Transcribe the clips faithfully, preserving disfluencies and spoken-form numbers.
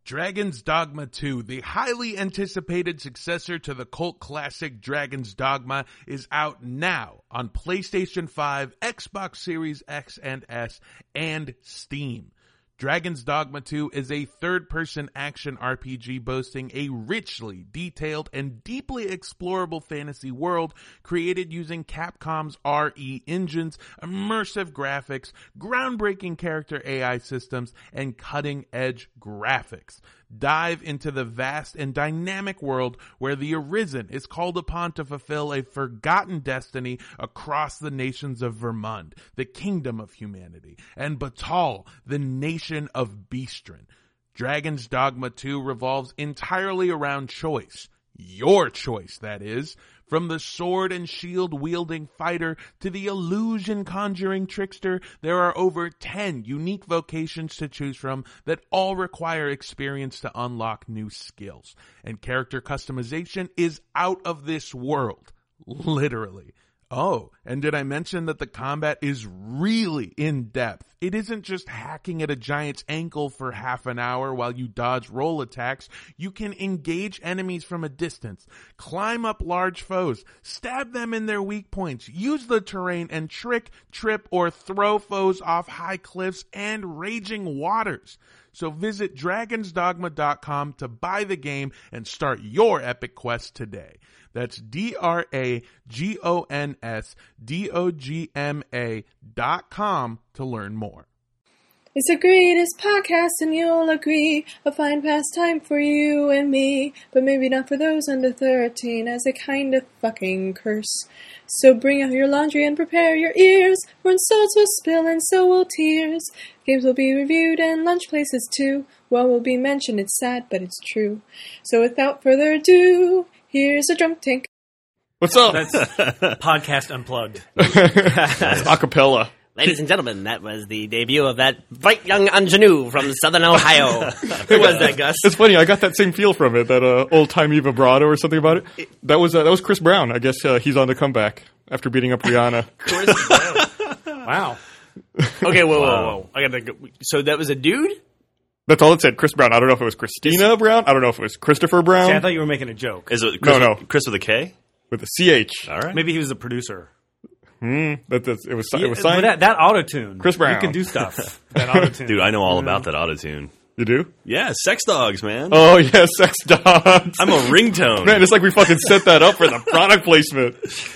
Dragon's Dogma two, the highly anticipated successor to the cult classic Dragon's Dogma, is out now on PlayStation five, Xbox Series X and S, and Steam. Dragon's Dogma two is a third-person action R P G boasting a richly detailed and deeply explorable fantasy world created using Capcom's R E engines, immersive graphics, groundbreaking character A I systems, and cutting-edge graphics. Dive into the vast and dynamic world where the Arisen is called upon to fulfill a forgotten destiny across the nations of Vermund, the kingdom of humanity, and Batal, the nation of Beastren. Dragon's Dogma two revolves entirely around choice. Your choice, that is. From the sword and shield wielding fighter to the illusion conjuring trickster, there are over ten unique vocations to choose from that all require experience to unlock new skills. And character customization is out of this world. Literally. Oh, and did I mention that the combat is really in-depth? It isn't just hacking at a giant's ankle for half an hour while you dodge roll attacks. You can engage enemies from a distance, climb up large foes, stab them in their weak points, use the terrain, and trick, trip, or throw foes off high cliffs and raging waters. So visit dragons dogma dot com to buy the game and start your epic quest today. That's D R A G O N S D O G M A dot com to learn more. It's the greatest podcast, and you'll agree. A fine pastime for you and me, but maybe not for those under thirteen, as a kind of fucking curse. So bring out your laundry and prepare your ears, for insults will spill and so will tears. Games will be reviewed and lunch places too. What will be mentioned, it's sad, but it's true. So without further ado, here's a drunk tank. What's up? That's podcast unplugged. That's acapella. Ladies and gentlemen, that was the debut of that bright young ingenue from Southern Ohio. Who was that, Gus? It's funny, I got that same feel from it, that uh, old-timey vibrato or something about it. That was uh, that was Chris Brown. I guess uh, he's on the comeback after beating up Rihanna. Chris Brown. Wow. Okay, whoa, whoa, whoa. I gotta go. So that was a dude? That's all it said, Chris Brown. I don't know if it was Christina Brown. I don't know if it was Christopher Brown. See, I thought you were making a joke. Is it Chris, No, no. Chris with a K? With a C H. All right. Maybe he was the producer. Hmm. That, that's, it was, it Yeah, was but signed. that, that auto-tune. Chris Brown. You can do stuff. That auto-tune. Dude, I know all about that autotune. You do? Yeah, sex dogs, man. Oh, yeah, sex dogs. I'm a ringtone. Man, it's like we fucking set that up for the product placement.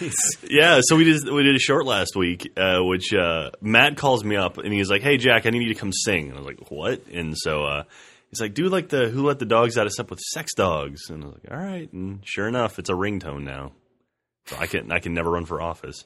Yeah, so we did we did a short last week, uh, which uh, Matt calls me up and he's like, "Hey, Jack, I need you to come sing." And I was like, "What?" And so uh, he's like, "Do like the Who Let the Dogs Out except with sex dogs." And I was like, "All right." And sure enough, it's a ringtone now. So I can I can never run for office.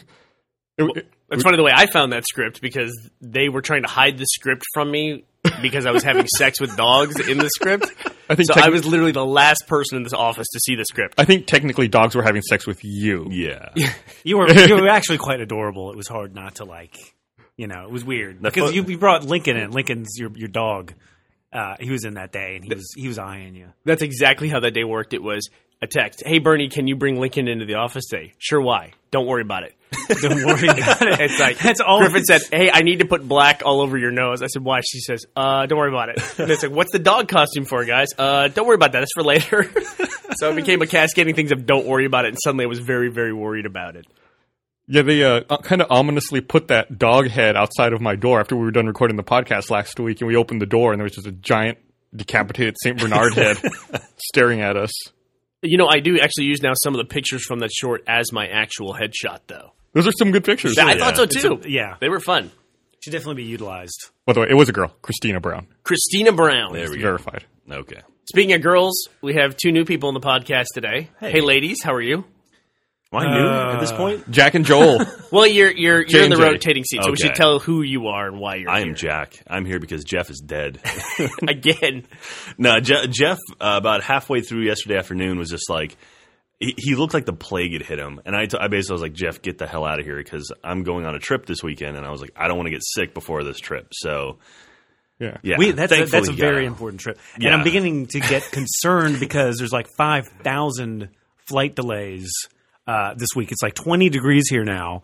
It, it, It's funny the way I found that script, because they were trying to hide the script from me because I was having sex with dogs in the script. I think so techni- I was literally the last person in this office to see the script. I think technically dogs were having sex with you. Yeah. You were you were actually quite adorable. It was hard not to like, you know, it was weird. The Because fo- you, you brought Lincoln in. Lincoln's your your dog. Uh, he was in that day, and he was he was eyeing you. That's exactly how that day worked. It was a text. "Hey, Bernie, can you bring Lincoln into the office today?" "Sure, why? Don't worry about it." Don't worry about it. It's like, That's all. Griffin said, "Hey, I need to put black all over your nose." I said, "Why?" She says, uh, "Don't worry about it." And it's like, "What's the dog costume for, guys?" Uh, don't worry about that. That's for later. So it became a cascading things of don't worry about it. And suddenly I was very, very worried about it. Yeah, they uh, kind of ominously put that dog head outside of my door after we were done recording the podcast last week, and we opened the door, and there was just a giant decapitated Saint Bernard head staring at us. You know, I do actually use now some of the pictures from that short as my actual headshot, though. Those are some good pictures. I Yeah. thought so, too. It's a- yeah. They were fun. Should definitely be utilized. By the way, it was a girl, Christina Brown. Christina Brown. There we go. Verified. Okay. Speaking of girls, we have two new people on the podcast today. Hey, hey ladies, how are you? Am I new Uh, at this point? Jack and Joel. Well, you're you're you're in the J and J. rotating seat, so we Okay. should tell who you are and why you're I here. am Jack. I'm here because Jeff is dead. Again. No, Je- Jeff, uh, about halfway through yesterday afternoon, was just like, he, he looked like the plague had hit him. And I, t- I basically was like, "Jeff, get the hell out of here," because I'm going on a trip this weekend. And I was like, I don't want to get sick before this trip. So, Yeah. yeah. We, that's, a, thankfully, that's a very yeah. important trip. Yeah. And I'm beginning to get concerned because there's like five thousand flight delays uh, this week. It's like twenty degrees here now.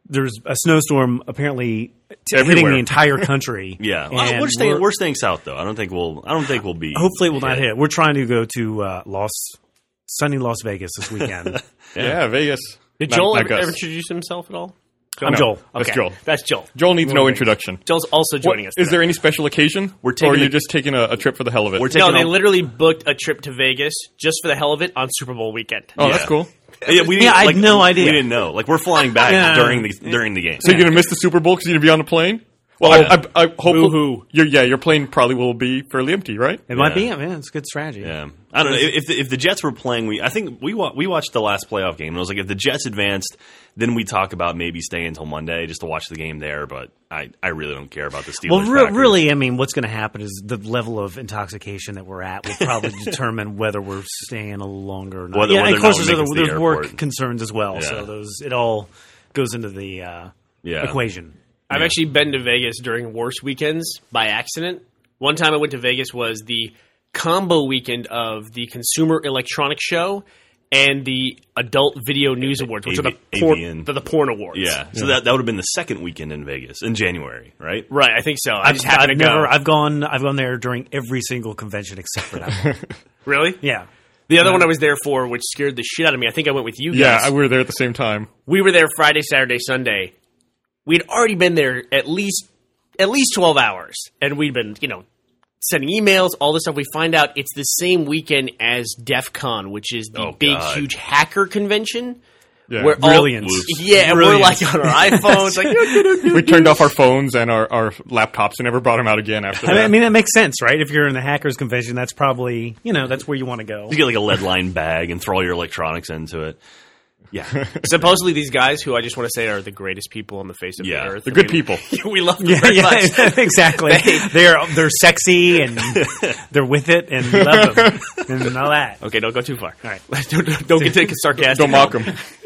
there's a snowstorm apparently t- hitting Everywhere. the entire country. Yeah, And well, we're staying. we're- We're staying south though. I don't think we'll. I don't think we'll be. Hopefully, it will not hit. We're trying to go to uh, Las sunny Las Vegas this weekend. Yeah, Vegas. Did Not- Joel not ever, Gus. ever introduce himself at all? I'm No, Joel. That's Okay. Joel. That's Joel. Joel needs no introduction. Joel's also What- joining us. is today. there any special occasion? We're or taking are you a- just taking a, a trip for the hell of it? We're taking. No, they all- literally booked a trip to Vegas just for the hell of it on Super Bowl weekend. oh, Yeah. that's cool. Yeah, we didn't, Yeah, I had like, no idea. We didn't know. Like we're flying back Yeah. during the during the game. So you're gonna miss the Super Bowl because you're gonna be on the plane? Well, Yeah. I, I, I hope Boo-hoo. your yeah, your plane probably will be fairly empty, right? It might Yeah. be. Yeah, man, it's a good strategy. Yeah, I don't know if the, if the Jets were playing. We I think we wa- we watched the last playoff game and I was like, if the Jets advanced, then we talk about maybe staying until Monday just to watch the game there. But I, I really don't care about the Steelers. Well, re- Packers. really, I mean, what's going to happen is the level of intoxication that we're at will probably determine whether we're staying a little longer or not. Whether- yeah, whether and of course, or not there's, we other, make it to the there's work airport. concerns as well. Yeah. So those it all goes into the uh, Yeah. equation. I've actually been to Vegas during worse weekends by accident. One time I went to Vegas was the combo weekend of the Consumer Electronics Show and the Adult Video News Awards, which A V- are the porn, A V N. the, the porn awards. Yeah, so that that would have been the second weekend in Vegas in January, right? Right, I think so. I I've, just happened I've to never. go. I've gone. I've gone there during every single convention except for that one. Really? Yeah. The other one I was there for, which scared the shit out of me, I think I went with you guys. Yeah, I- we were there at the same time. We were there Friday, Saturday, Sunday. We'd already been there at least at least twelve hours, and we'd been, you know, sending emails, all this stuff. We find out it's the same weekend as DEF CON, which is the Oh, big, God. huge hacker convention. Yeah. Where all- Brilliance. yeah, and we're Brilliance. like on our iPhones, like we turned off our phones and our, our laptops and never brought them out again after I that. mean, I mean, that makes sense, right? If you're in the hackers convention, that's probably you know that's where you want to go. You get like a lead line bag and throw all your electronics into it. Yeah, supposedly these guys, who I just want to say are the greatest people on the face of Yeah, the earth. They're I good mean, people. we love them Yeah, very yeah, much. exactly. they're they're sexy and they're with it and we love them and all that. Okay, don't go too far. All right. don't, don't, don't get too sarcastic. Don't mock them.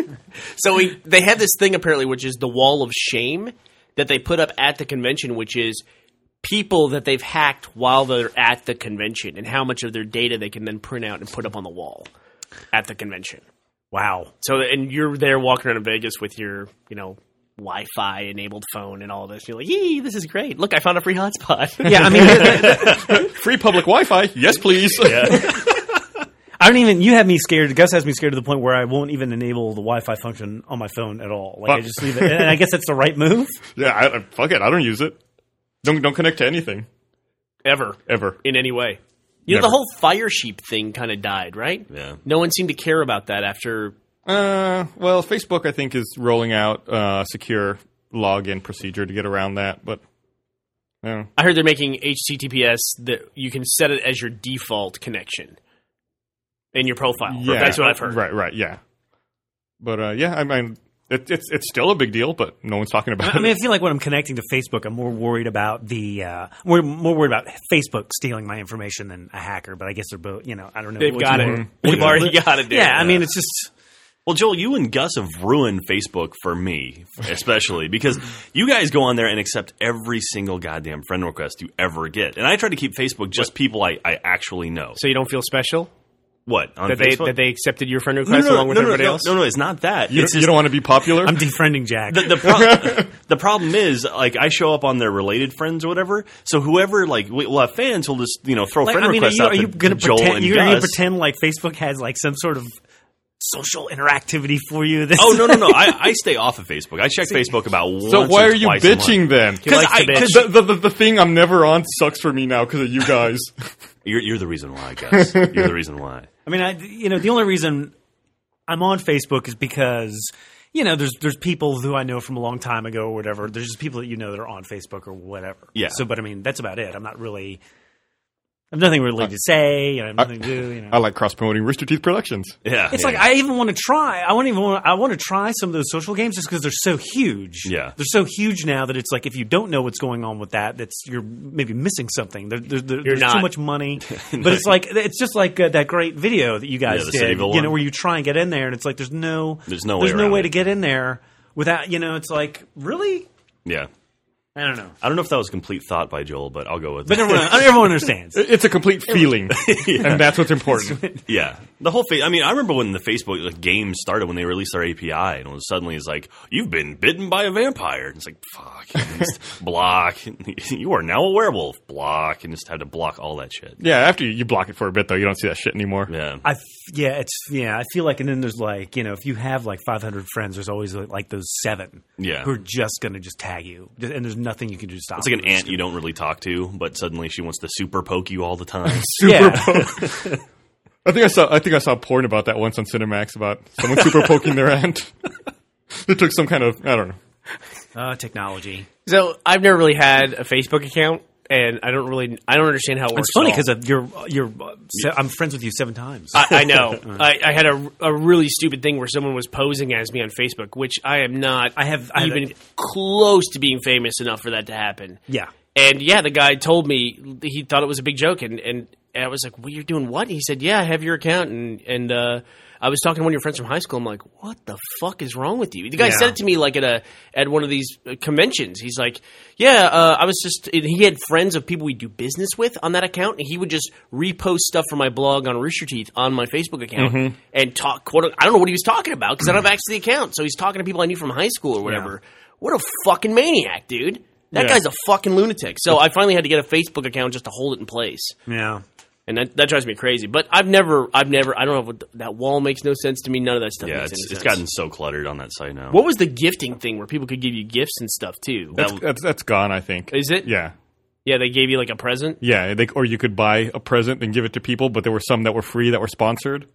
So we, they have this thing apparently, which is the wall of shame that they put up at the convention, which is people that they've hacked while they're at the convention and how much of their data they can then print out and put up on the wall at the convention. Wow. So, and you're there walking around in Vegas with your, you know, Wi-Fi enabled phone and all this. You're like, yee, this is great. Look, I found a free hotspot. Yeah, I mean, Free public Wi-Fi? Yes, please. I don't even. You have me scared. Gus has me scared to the point where I won't even enable the Wi-Fi function on my phone at all. Like I Fuck. just leave it, and I guess that's the right move. Yeah, I, I, fuck it. I don't use it. Don't don't connect to anything Ever. ever. In any way. You know, Never. the whole Fire Sheep thing kind of died, right? Yeah. No one seemed to care about that after. Uh, well, Facebook I think is rolling out uh, secure login procedure to get around that, but uh, I heard they're making H T T P S that you can set it as your default connection in your profile. yeah, That's what I've heard. Right, right, yeah. But uh, yeah, I mean, it, it's it's still a big deal, but no one's talking about I mean, I it. feel like when I'm connecting to Facebook, I'm more worried about the uh, more more worried about Facebook stealing my information than a hacker. But I guess they're both. You know, I don't know. They've which got one. it. They've already got it. dude. Yeah, I mean, it's just. Well, Joel, you and Gus have ruined Facebook for me, especially because you guys go on there and accept every single goddamn friend request you ever get, and I try to keep Facebook just people I, I actually know. So you don't feel special What on that they Facebook? that they accepted your friend no, request no, along with no, no, everybody no, else? no, no, it's not that. You, it's you just, don't want to be popular. I'm defriending Jack. the the, pro- the problem is like I show up on their related friends or whatever. So whoever like we, we'll have fans who'll just you know throw Like, friend I mean, are requests you, out are you to going to Joel pretend? and You're going to Gus. pretend like Facebook has like some sort of social interactivity for you? This Oh no no no! I, I stay off of Facebook. I check Facebook about once. so why or are you twice a month. bitching then? He likes to bitch. the, the, the, the thing I'm never on sucks for me now because of you guys. You're, you're the reason why, guys. You're the reason why. I mean, I, you know, the only reason I'm on Facebook is because, you know, there's there's people who I know from a long time ago or whatever. There's just people that you know that are on Facebook or whatever. Yeah. So, but I mean, that's about it. I'm not really. I have nothing really to say. I have nothing to do. You know. I like cross promoting Rooster Teeth Productions. Yeah, It's yeah. like I even want to try. I want even want. I want to try some of those social games just because they're so huge. Yeah. they're so huge now that it's like if you don't know what's going on with that, that's you're maybe missing something. There, there, there, there's not. too much money, but it's like it's just like uh, that great video that you guys Yeah, the did. Cityville You know, one. where you try and get in there, and it's like there's no There's no way there's no around way it. to get in there without. You know, it's like really. yeah. I don't know. I don't know if that was complete thought by Joel, but I'll go with But that. everyone, everyone understands. It's a complete feeling, and that's what's important. Yeah, the whole thing. I mean, I remember when the Facebook like, games started when they released their A P I, and it was suddenly it's like you've been bitten by a vampire. And it's like fuck, and just block. You are now a werewolf. Block, and just had to block all that shit. Yeah, after you block it for a bit, though, you don't see that shit anymore. Yeah, I f- yeah, it's yeah. I feel like, and then there's like you know, if you have like five hundred friends, there's always like those seven Yeah. who are just gonna just tag you, and there's nothing you can do to stop. it's like an them. aunt you don't really talk to, but suddenly she wants to super poke you all the time. Super Yeah. poke. I think I saw. I think I saw porn about that once on Cinemax about someone super poking their aunt. It took some kind of I don't know. Uh, technology. So I've never really had a Facebook account, and I don't really, I don't understand how it works. It's funny at all. because you're you're. Uh, se- I'm friends with you seven times. I, I know. I, I had a, a really stupid thing where someone was posing as me on Facebook, which I am not. I have- I have even a- close to being famous enough for that to happen. yeah. And yeah, the guy told me he thought it was a big joke, and, and I was like, "Well, you're doing what?" He said, "Yeah, I have your account," and and uh, I was talking to one of your friends from high school. I'm like, "What the fuck is wrong with you?" The guy Yeah. said it to me like at a at one of these uh, conventions. He's like, "Yeah, uh, I was just." And he had friends of people we do business with on that account, and he would just repost stuff from my blog on Rooster Teeth on my Facebook account Mm-hmm. and talk. Quote, I don't know what he was talking about because I don't have access to the account. So he's talking to people I knew from high school or whatever. What a fucking maniac, dude! That Yeah. guy's a fucking lunatic. So I finally had to get a Facebook account just to hold it in place. Yeah. And that, that drives me crazy. But I've never, I've never, I don't know what that wall makes no sense to me. None of that stuff yeah, makes it's, any it's sense. gotten so cluttered on that site now. What was the gifting thing where people could give you gifts and stuff too? That's that's, that's gone. I think. Is it? Yeah. Yeah, they gave you like a present. Yeah, they, or you could buy a present and give it to people, but there were some that were free that were sponsored.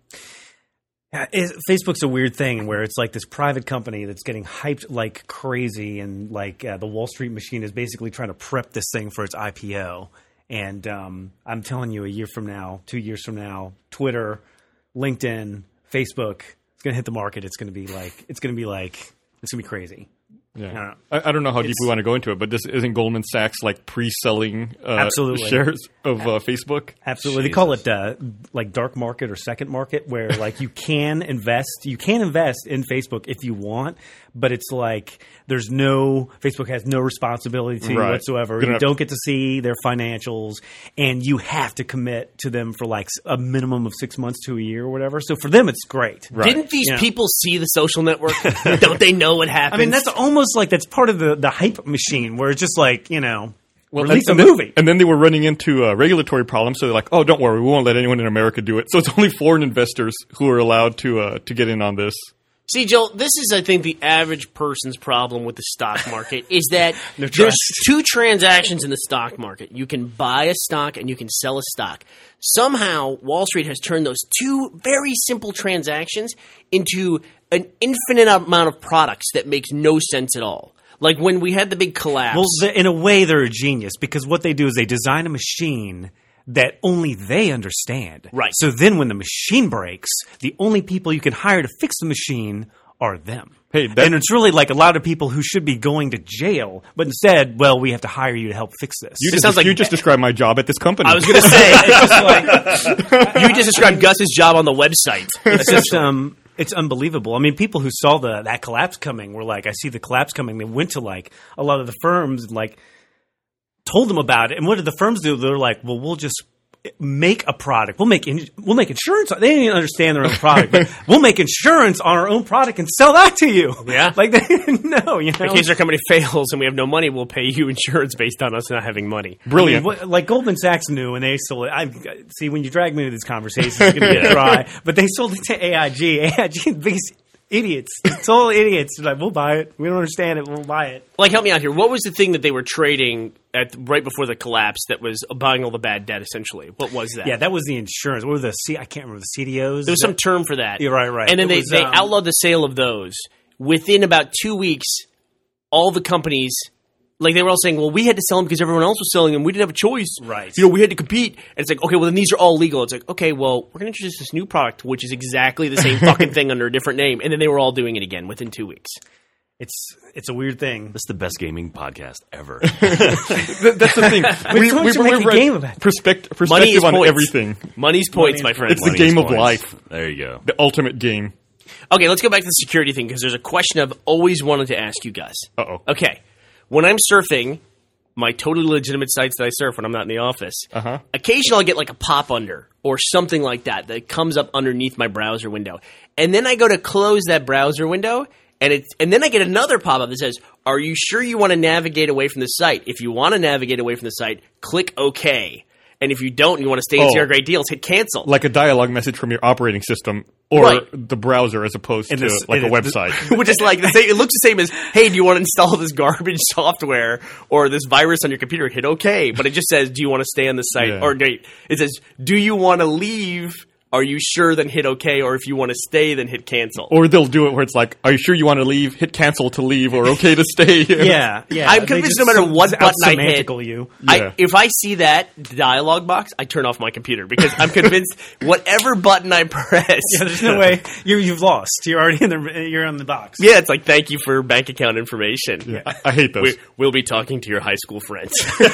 Yeah, it, Facebook's a weird thing where it's like this private company that's getting hyped like crazy, and like uh, the Wall Street machine is basically trying to prep this thing for its I P O. And um, I'm telling you, a year from now, two years from now, Twitter, LinkedIn, Facebook, it's going to hit the market. It's going to be like, it's going to be like, it's going to be crazy. Yeah, I don't know. I, I don't know how deep It's- we want to go into it, but this isn't Goldman Sachs like pre-selling uh, Absolutely. shares of uh, Facebook. Absolutely. They call it uh, like dark market or second market, where like you can invest, you can invest in Facebook if you want, but it's like there's no, Facebook has no responsibility to you Right. whatsoever. Good You enough. don't get to see their financials, and you have to commit to them for like a minimum of six months to a year or whatever. So for them, it's great. Right. Didn't these Yeah. people see the Social Network? Don't they know what I happens? mean, that's almost like that's part of the, the hype machine where it's just like, you know, release and, a and movie. Then, and then they were running into uh, regulatory problems, so they're like, "Oh, don't worry, we won't let anyone in America do it." So it's only foreign investors who are allowed to uh, to get in on this. See, Joel, this is, I think, the average person's problem with the stock market is that No there's trust. two transactions in the stock market. You can buy a stock and you can sell a stock. Somehow, Wall Street has turned those two very simple transactions into an infinite amount of products that makes no sense at all. Like when we had the big collapse. Well, the- in a way, they're a genius because what they do is they design a machine that only they understand. Right. So then when the machine breaks, the only people you can hire to fix the machine are them. Hey, that- and it's really like a lot of people who should be going to jail, but instead, well, we have to hire you to help fix this. You It just, sounds like- you just described my job at this company. I was going to say, it's just like, you just described Gus's job on the website. It's just um, it's unbelievable. I mean, people who saw the that collapse coming were like, I see the collapse coming. They went to like a lot of the firms and like told them about it. And what did the firms do? They're like, well, we'll just make a product. We'll make in, we'll make insurance. They didn't even understand their own product, but we'll make insurance on our own product and sell that to you. Yeah. like they didn't know. You know, In case our company fails and we have no money, we'll pay you insurance based on us not having money. Brilliant. I mean, what, like Goldman Sachs knew, and they sold it. I see when you drag me into these conversations, it's going to get dry. But they sold it to A I G. A I G, biggest idiots. It's all idiots. They're like, we'll buy it. We don't understand it. We'll buy it. Like, help me out here. What was the thing that they were trading at right before the collapse that was buying all the bad debt? Essentially, what was that? Yeah, that was the insurance. What were the C? I can't remember the C D Os. There was some term for that. You're right, right. And then It they, was, they um, outlawed the sale of those. Within about two weeks, all the companies, like they were all saying, well, we had to sell them because everyone else was selling them. We didn't have a choice. Right. You know, we had to compete. And it's like, okay, well, then these are all legal. It's like, okay, well, we're going to introduce this new product, which is exactly the same fucking thing under a different name. And then they were all doing it again within two weeks. It's it's a weird thing. This is the best gaming podcast ever. Th- that's the thing. We thought you make a game of it. Perspective, Money is perspective on points. everything. Money's points, Money my is friend. It's the Money's game of points. life. There you go. The ultimate game. Okay, let's go back to the security thing because there's a question I've always wanted to ask you guys. Uh-oh. Okay, when I'm surfing my totally legitimate sites that I surf when I'm not in the office. Uh-huh. Occasionally I'll get like a pop under or something like that that comes up underneath my browser window. And then I go to close that browser window, and it, and then I get another pop-up that says, are you sure you want to navigate away from the site? If you want to navigate away from the site, click OK. And if you don't and you want to stay and Oh. see our great deals, hit cancel. Like a dialogue message from your operating system or Right. the browser as opposed And to this- like a and it- website. Which is like, the same, it looks the same as, hey, do you want to install this garbage software or this virus on your computer? Hit OK. But it just says, do you want to stay on the site? Yeah. Or wait, it says, do you want to leave? Are you sure? Then hit OK. Or if you want to stay, then hit cancel. Or they'll do it where it's like, are you sure you want to leave? Hit cancel to leave or okay to stay. Yeah, yeah. I'm They convinced just no matter what button I hit- out-semantical you. Yeah. I, if I see that dialogue box, I turn off my computer because I'm convinced whatever button I press. Yeah, there's no way you're, you've lost. You're already in the. You're on the box. Yeah, it's like, thank you for bank account information. Yeah, I, I hate those. We, we'll be talking to your high school friends.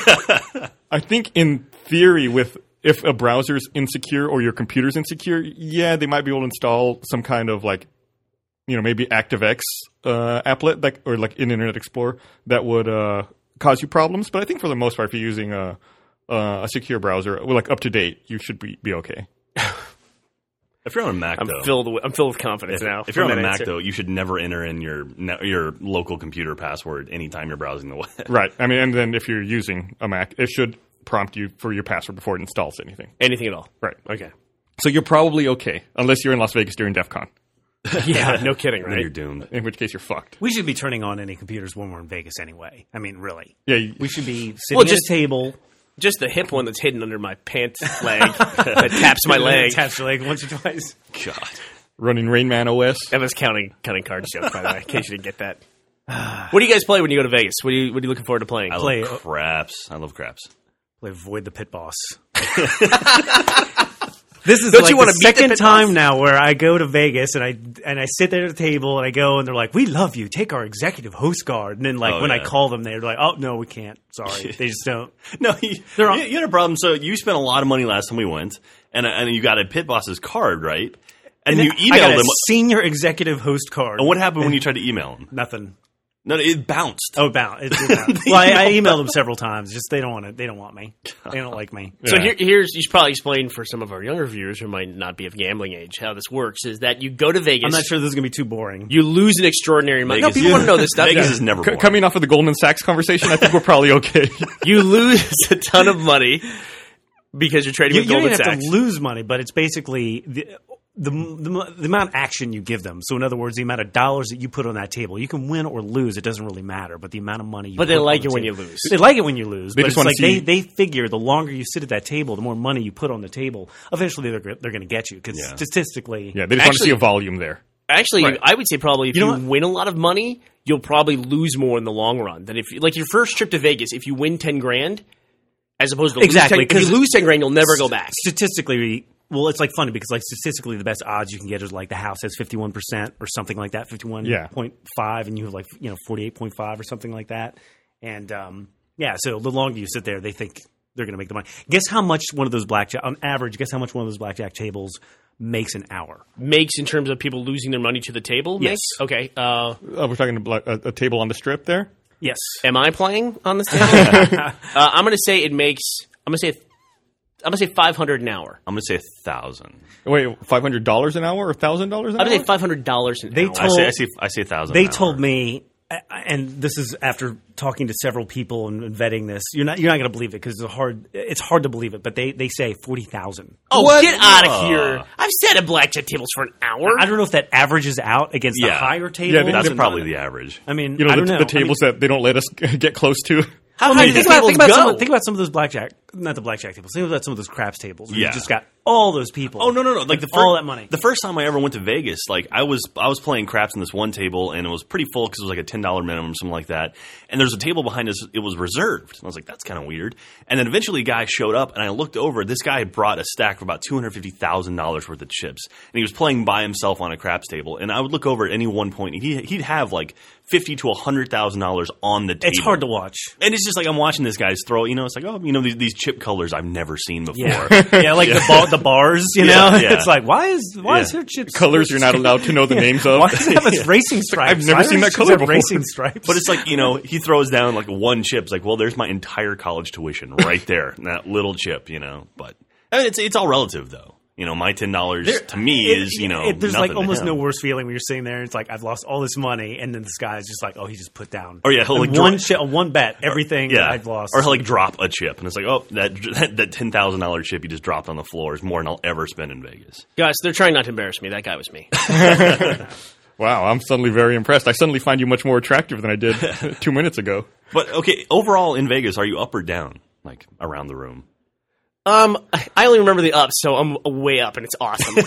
I think in theory, with if a browser's insecure or your computer's insecure, yeah, they might be able to install some kind of like, you know, maybe ActiveX uh, applet, like or like in Internet Explorer that would uh, cause you problems. But I think for the most part, if you're using a uh, a secure browser, well, like up to date, you should be, be okay. If you're on a Mac, I'm though, filled. With, I'm filled with confidence if, now. if you're on from a that Mac, answer. though, you should never enter in your ne- your local computer password anytime you're browsing the web. Right. I mean, and then if you're using a Mac, it should prompt you for your password before it installs anything. anything at all. Right. Okay. So you're probably okay, unless you're in Las Vegas during DEF CON, Yeah. No kidding. Then Right. you're doomed. in which case you're fucked. We should be turning on any computers when we're in Vegas anyway. I mean, really. Yeah. You, We should be sitting Well, at just- a table. Just the hip one that's hidden under my pant leg that taps my leg. Taps your leg once or twice. God. running Rain Man O S. That was counting counting cards joke, by the way, in case you didn't get that. What do you guys play when you go to Vegas? What are you What are you looking forward to playing? I Play- love craps. I love craps. Play Avoid the Pit Boss. This is Don't like you wanna the beat the second Pit time Boss? now where I go to Vegas and I and I sit there at a table and I go and they're like, "We love you. Take our executive host card." And then like Oh, when I yeah. call them, they're like, "Oh no, we can't. Sorry, they just don't." No, you, They're on- you, you had a problem. So you spent a lot of money last time we went, and and you got a Pit Boss's card, right? And, you I got emailed a him. senior executive host card. And what happened when you tried to email him? Nothing. No, it bounced. Oh, bound. It, it bounced. Well, I, I emailed them several times. Just they don't want to. They don't want me. They don't like me. So Yeah. here, here's you should probably explain for some of our younger viewers who might not be of gambling age how this works. Is that you go to Vegas, I'm not sure this is gonna be too boring. you lose an extraordinary amount. No, Vegas- people want to know this stuff. Vegas Yeah. is never C- boring. coming off of the Goldman Sachs conversation, I think we're probably okay. You lose a ton of money because you're trading You, with you don't Goldman even have Sachs. to lose money, but it's basically the, the the the amount of action you give them. So in other words, the amount of dollars that you put on that table. You can win or lose; it doesn't really matter. But the amount of money. You But they put on like the it when table- you lose. They like it when you lose. They but just it's wanna like see- they they figure the longer you sit at that table, the more money you put on the table. Eventually, they're they're going to get you because Yeah. statistically, Yeah, they just want to Actually- see a volume there. Actually, Right. I would say probably if You you, know what? win a lot of money, you'll probably lose more in the long run than if you, like your first trip to Vegas. If you win ten grand, as opposed to Exactly, lose ten, if 'cause you lose ten grand, you'll never go back. statistically, well, it's like funny because like statistically, the best odds you can get is like the house has fifty-one percent or something like that, fifty-one point five, and you have like you know forty-eight point five or something like that. And um, yeah, so the longer you sit there, they think they're going to make the money. Guess how much one of those blackjack on average? Guess how much one of those blackjack tables makes an hour? Makes in terms of people losing their money to the table. Yes. Makes? Okay. Uh, Uh, we're talking about a, a table on the strip there. Yes. am I playing on this table? uh, I'm going to say it makes. I'm going to say. I'm going to say five hundred an hour. I'm going to say a thousand. Wait, five hundred dollars an hour or thousand dollars an I'm hour? going to say five hundred dollars an They hour. I told- say I say I say a thousand. They an told hour. me, and this is after talking to several people and vetting this. You're not you're not going to believe it because it's hard. It's hard to believe it, but they they say forty thousand. Oh, get out of Uh. here! I've sat at blackjack tables for an hour. I don't know if that averages out against the Yeah. higher tables. Yeah, they- That's They're probably the average. I mean, You know, I the, don't know. the tables that they don't let us get close to. How I high mean, do think, the about, tables think, about go? some, of- think about some of those blackjack, not the blackjack tables. Think about some of those craps tables. Where Yeah. you just got all those people. Oh no no no! Like the all fir- that money. The first time I ever went to Vegas, like I was I was playing craps in this one table, and it was pretty full because it was like a ten dollar minimum, something like that. And there's a table behind us; it was reserved. And I was like, that's kind of weird. And then eventually, a guy showed up, and I looked over. This guy had brought a stack of about two hundred fifty thousand dollars worth of chips, and he was playing by himself on a craps table. And I would look over at any one point, and he he'd have like fifty to a hundred thousand dollars on the table. It's hard to watch. And it's just like I'm watching this guy's throw. You know, it's like, oh, you know, these, these chip colors I've never seen before. Yeah, yeah, like the bar, the bars. You know, Yeah, yeah. it's like why is why Yeah. is there chips Colors you're not allowed to know the names of. Why does it have its racing stripes? I've never Why seen do that chips color have before. Racing stripes, But it's like, you know, he throws down like one chip. It's like, well, there's my entire college tuition right there, in that little chip, you know. But I mean, it's it's all relative, though. You know, my ten dollars to me It- is, you know, it- there's nothing like to almost him. no worse feeling when you're sitting there. It's like I've lost all this money, and then this guy is just like, oh, he just put down. Oh, yeah, he'll, on like, one dro- chi- on one bet, everything that Yeah, I've lost. or he'll like drop a chip, and it's like, oh, that that, that ten thousand dollar chip you just dropped on the floor is more than I'll ever spend in Vegas. Guys, they're trying not to embarrass me. That guy was me. Wow, I'm suddenly very impressed. I suddenly find you much more attractive than I did two minutes ago. But okay, overall in Vegas, are you up or down, like around the room? Um, I only remember the ups, so I'm way up, and it's awesome.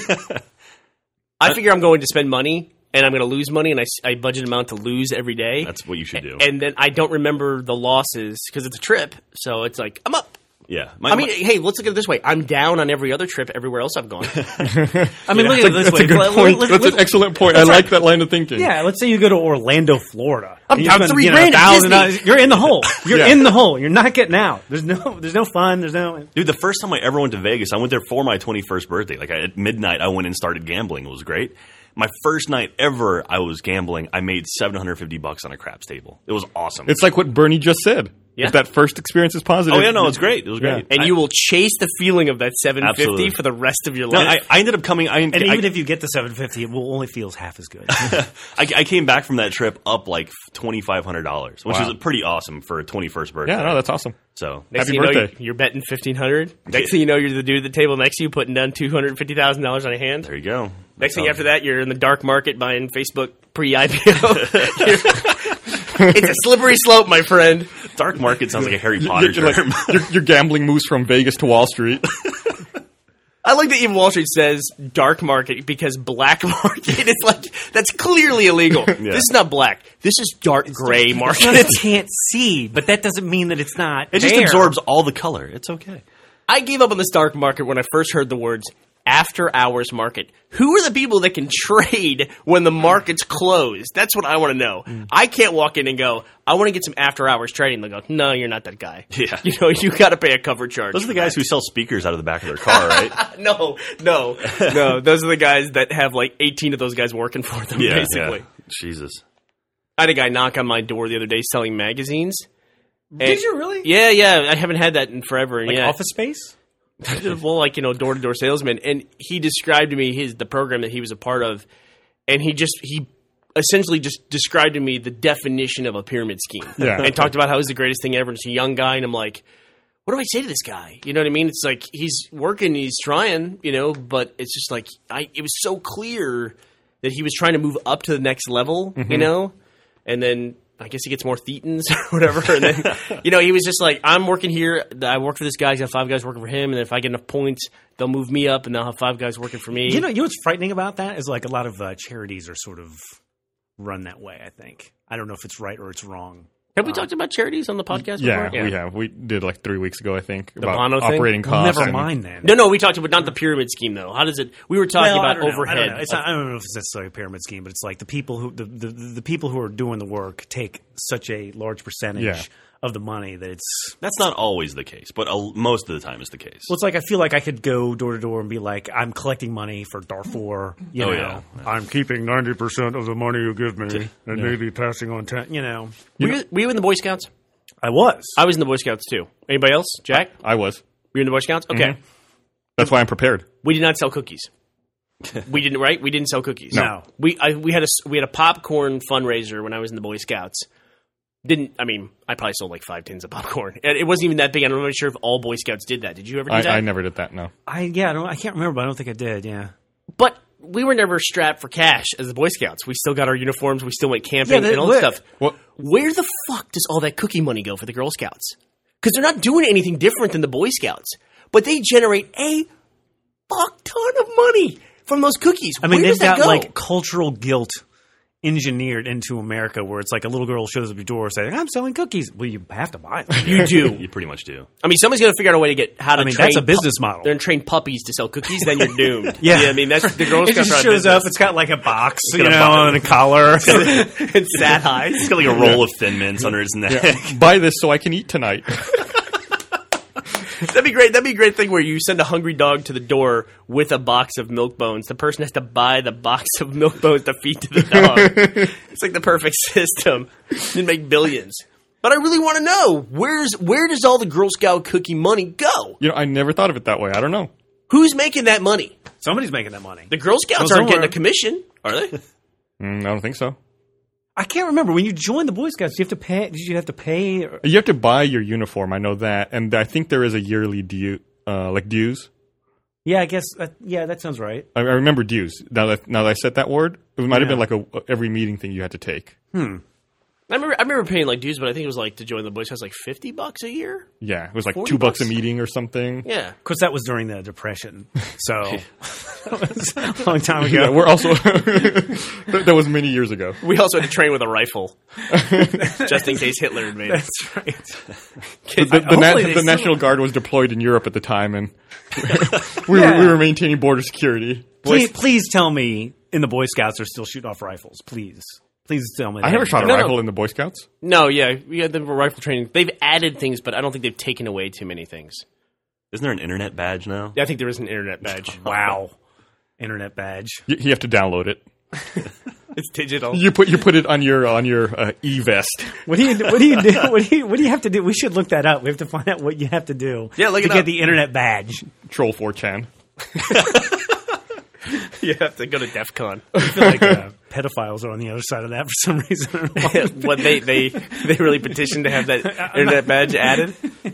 I figure I'm going to spend money, and I'm going to lose money, and I, s- I budget amount to lose every day. That's what you should do. And then I don't remember the losses because it's a trip, so it's like I'm up. yeah, my, I mean, my- hey, let's look at it this way: I'm down on every other trip everywhere else I've gone. I mean, look at it this That's way. a good Let- point. let- That's let- an excellent point. I like that line of thinking. Yeah, let's say you go to Orlando, Florida. I'm and you down spend, three you know, grand at $1,000 Disney. dollars. You're in the hole. You're Yeah. in the hole. You're not getting out. There's no, there's no fun. There's no. dude, the first time I ever went to Vegas, I went there for my twenty-first birthday. Like I, at midnight, I went and started gambling. It was great. My first night ever, I was gambling. I made seven hundred fifty bucks on a craps table. It was awesome. It's like what Bernie just said. Yeah. If that first experience is positive. oh yeah, no, it's great. It was Yeah. great. And I, you will chase the feeling of that seven fifty Absolutely. for the rest of your no, life. I, I ended up coming. I, And I, even if you get the seven fifty, it will only feels half as good. I, I came back from that trip up like twenty five hundred dollars, which Wow. is pretty awesome for a twenty-first birthday. Yeah, no, that's awesome. so Next Happy thing you know, birthday. you're, you're betting fifteen hundred. Next thing you know, you're the dude at the table next to you putting down two hundred fifty thousand dollars on a hand. there you go. Next That's thing how- after that, you're in the dark market buying Facebook pre-I P O. It's a slippery slope, my friend. dark market sounds like a Harry Potter You're, term. like, your, your gambling moves from Vegas to Wall Street. I like that even Wall Street says dark market because black market is like, that's clearly illegal. This is not black. This is dark gray It's market. not that you can't see, but that doesn't mean that it's not. it just there. absorbs all the color. It's okay. I gave up on this dark market when I first heard the words after hours market. Who are the people that can trade when the market's closed? That's what I want to know. I can't walk in and go, I want to get some after hours trading. They'll go, no, you're not that guy. Yeah. You know, you got to pay a cover charge. Those are the for guys that. who sell speakers out of the back of their car, right? No, no, no. Those are the guys that have like eighteen of those guys working for them, yeah, basically. yeah. Jesus. I had a guy knock on my door the other day selling magazines. Did And- you really? Yeah, yeah. I haven't had that in forever. And Like yeah. Office Space? well, like, you know, door to door salesman, and he described to me his the program that he was a part of, and he just he essentially just described to me the definition of a pyramid scheme, Yeah. and talked about how it's the greatest thing ever. And it's a young guy, and I'm like, what do I say to this guy? You know what I mean? It's like he's working, he's trying, you know, but it's just like I. It was so clear that he was trying to move up to the next level, you know, and then. I guess he gets more thetans or whatever. And then, you know, he was just like, I'm working here. I work for this guy. He's got five guys working for him. And then if I get enough points, they'll move me up and they'll have five guys working for me. You know, you know what's frightening about that is like a lot of uh, charities are sort of run that way, I think. I don't know if it's right or it's wrong. have we talked about charities on the podcast Yeah, before? we have. We did like three weeks ago, I think, about Bono thing? operating Well, costs. never and- mind then. No, no, we talked about not the pyramid scheme, though. How does it – we were talking Well, I about don't know. overhead. I don't know. It's not, I don't know if it's necessarily a pyramid scheme, but it's like the people who the, the, the people who are doing the work take such a large percentage Yeah. of the money that it's. That's not always the case, but a, most of the time it's the case. Well, it's like I feel like I could go door to door and be like, I'm collecting money for Darfur. You Oh, know, yeah. I'm keeping ninety percent of the money you give me, and maybe passing on ten. You know, were, you, were you in the Boy Scouts? I was. I was in the Boy Scouts, too. Anybody else? Jack? I was. Were you in the Boy Scouts? Okay. Mhm. That's why I'm prepared. We did not sell cookies. we didn't, right? We didn't sell cookies. No. We I, we had a we had a popcorn fundraiser when I was in the Boy Scouts. Didn't I mean I probably sold like five tins of popcorn. And it wasn't even that big. I'm not really sure if all Boy Scouts did that. Did you ever do I, that? I never did that, no. I yeah. I, don't, I can't remember. But I don't think I did. Yeah. But we were never strapped for cash as the Boy Scouts. We still got our uniforms. We still went camping Yeah, they- and all that look. stuff. What? Where the fuck does all that cookie money go for the Girl Scouts? Because they're not doing anything different than the Boy Scouts, but they generate a fuck ton of money from those cookies. I mean, Where they've does that got go? like cultural guilt engineered into America, where it's like a little girl shows up your door saying, "I'm selling cookies." Well, you have to buy them. You do. You pretty much do. I mean, somebody's going to figure out a way to get how to I mean, train that's a business pu- model. They're going to train puppies to sell cookies, then you're doomed. Yeah. I mean, that's the Girl It Scouts just are a shows up. business. It's got like a box, you got a know, box. and a collar. and sad eyes. He's got like a roll of Thin Mints under his neck. Buy this so I can eat tonight. That'd be great. That'd be a great thing where you send a hungry dog to the door with a box of milk bones. The person has to buy the box of milk bones to feed to the dog. It's like the perfect system. You'd make billions. But I really want to know, where's where does all the Girl Scout cookie money go? You know, I never thought of it that way. I don't know. Who's making that money? Somebody's making that money. The Girl Scouts Well, aren't getting somewhere. a commission, are they? Mm, I don't think so. I can't remember when you joined the Boy Scouts. You have to pay. Did you have to pay? Or, You have to buy your uniform. I know that, and I think there is a yearly due, uh, like dues. yeah, I guess. Uh, yeah, that sounds right. I, I remember dues. Now that now that I said that word, it might have Yeah. been like a every meeting thing you had to take. I remember I remember paying like dues, but I think it was like to join the Boy Scouts like fifty bucks a year. Yeah, it was like forty two bucks a bucks? meeting or something. Yeah. Of course, that was during the Depression, so that was a long time ago. Yeah, we're also that that was many years ago. We also had to train with a rifle, just in case Hitler invaded. That's right. The, the, the, na- Hopefully they the still- National Guard was deployed in Europe at the time, and we, Yeah. were, we were maintaining border security. Please, please tell me in the Boy Scouts they're still shooting off rifles. Please, please tell me. I that. never shot a No, no. rifle in the Boy Scouts. No, yeah, we had the rifle training. They've added things, but I don't think they've taken away too many things. Isn't there an internet badge now? I think there is an internet badge. Wow, internet badge. You, you have to download it. It's digital. You put you put it on your on your uh, e-vest. What do you what do you do? What do you what do you have to do? We should look that up. We have to find out what you have to do. Yeah, look to it get up. the internet badge. Troll four chan. You have to go to DEF CON. I feel like uh, pedophiles are on the other side of that for some reason. What they they they really petitioned to have that internet badge added.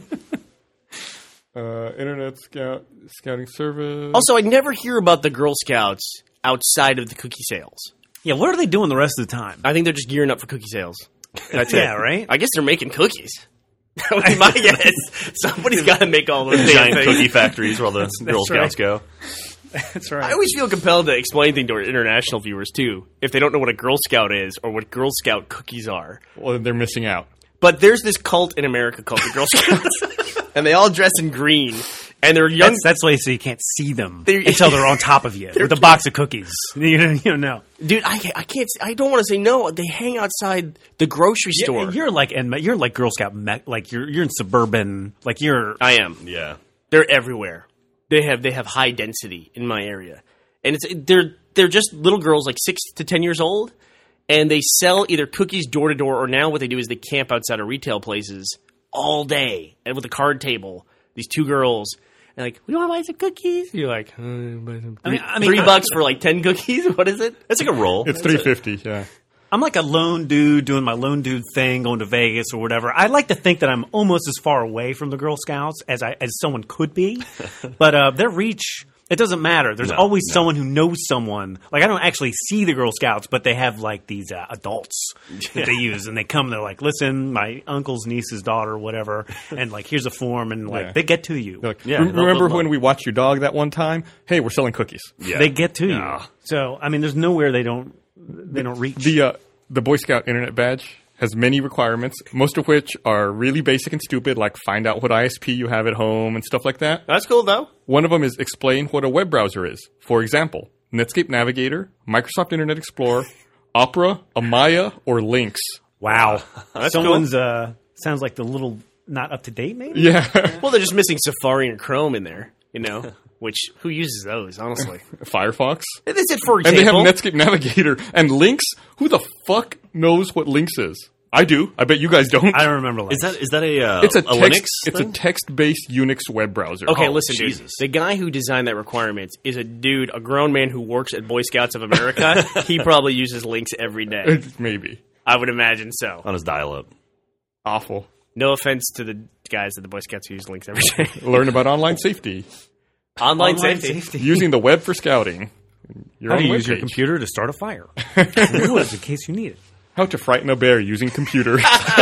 Uh, internet scout scouting service. Also, I never hear about the Girl Scouts outside of the cookie sales. Yeah, what are they doing the rest of the time? I think they're just gearing up for cookie sales. That's Yeah, it. right? I guess they're making cookies. That would be my guess. Somebody's got to make all those damn Giant things. cookie factories where all the Girl right. Scouts go. That's right. I always feel compelled to explain things to our international viewers too, if they don't know what a Girl Scout is or what Girl Scout cookies are. Well, they're missing out. But there's this cult in America called the Girl Scouts, and they all dress in green, and they're young. That's, that's why so you can't see them They're- until they're on top of you with a box of cookies. You don't, you don't know. Dude, I, I can't. I don't want to say no. They hang outside the grocery store. You're like and you're like Girl Scout, me- like you're you're in suburban, like you're. I am. Yeah. They're everywhere. They have they have high density in my area, and it's they're they're just little girls like six to ten years old, and they sell either cookies door to door, or now what they do is they camp outside of retail places all day and with a card table. These two girls. And like, we want to buy some cookies. You're like, uh, buy some I mean, I mean, three bucks for like ten cookies. What is it? It's like a roll. It's three fifty. Yeah. I'm like a lone dude doing my lone dude thing, going to Vegas or whatever. I like to think that I'm almost as far away from the Girl Scouts as I as someone could be, but uh, their reach. It doesn't matter. There's No, always no. someone who knows someone. Like I don't actually see the Girl Scouts, but they have like these uh, adults that they use, and they come. They're like, "Listen, my uncle's niece's daughter, whatever," and like, here's a form, and like Yeah. they get to you. They're like, Yeah, "Rem- they'll- remember they'll- when we watched your dog that one time? Hey, we're selling cookies. Yeah. They get to Yeah. you. So I mean, there's nowhere they don't they don't reach. The uh, the Boy Scout internet badge has many requirements, most of which are really basic and stupid, like find out what I S P you have at home and stuff like that. That's cool though. One of them is explain what a web browser is. For example, Netscape Navigator, Microsoft Internet Explorer, Opera, Amaya, or Lynx. wow, That's someone's uh sounds like the little not up to date maybe. Yeah. Well, they're just missing Safari and Chrome in there, you know. Which who uses those? Honestly, Firefox. that's it. For And they have example, Netscape Navigator and Lynx. Who the fuck knows what Lynx is? I do. I bet you guys don't. I don't remember. Like, Is that is that a uh, it's a, a text. Linux? It's thing? a text-based Unix web browser. Okay, Oh, listen, dude. Jesus. The guy who designed that requirement is a dude, a grown man who works at Boy Scouts of America. He probably uses links every day. Maybe. I would imagine so. on his dial-up. Awful. No offense to the guys at the Boy Scouts who use links every day. Learn about online safety. Online, online safety. safety. Using the web for scouting. Your How own to use your webpage. computer to start a fire. Rules in case you need it. How to frighten a bear using computer.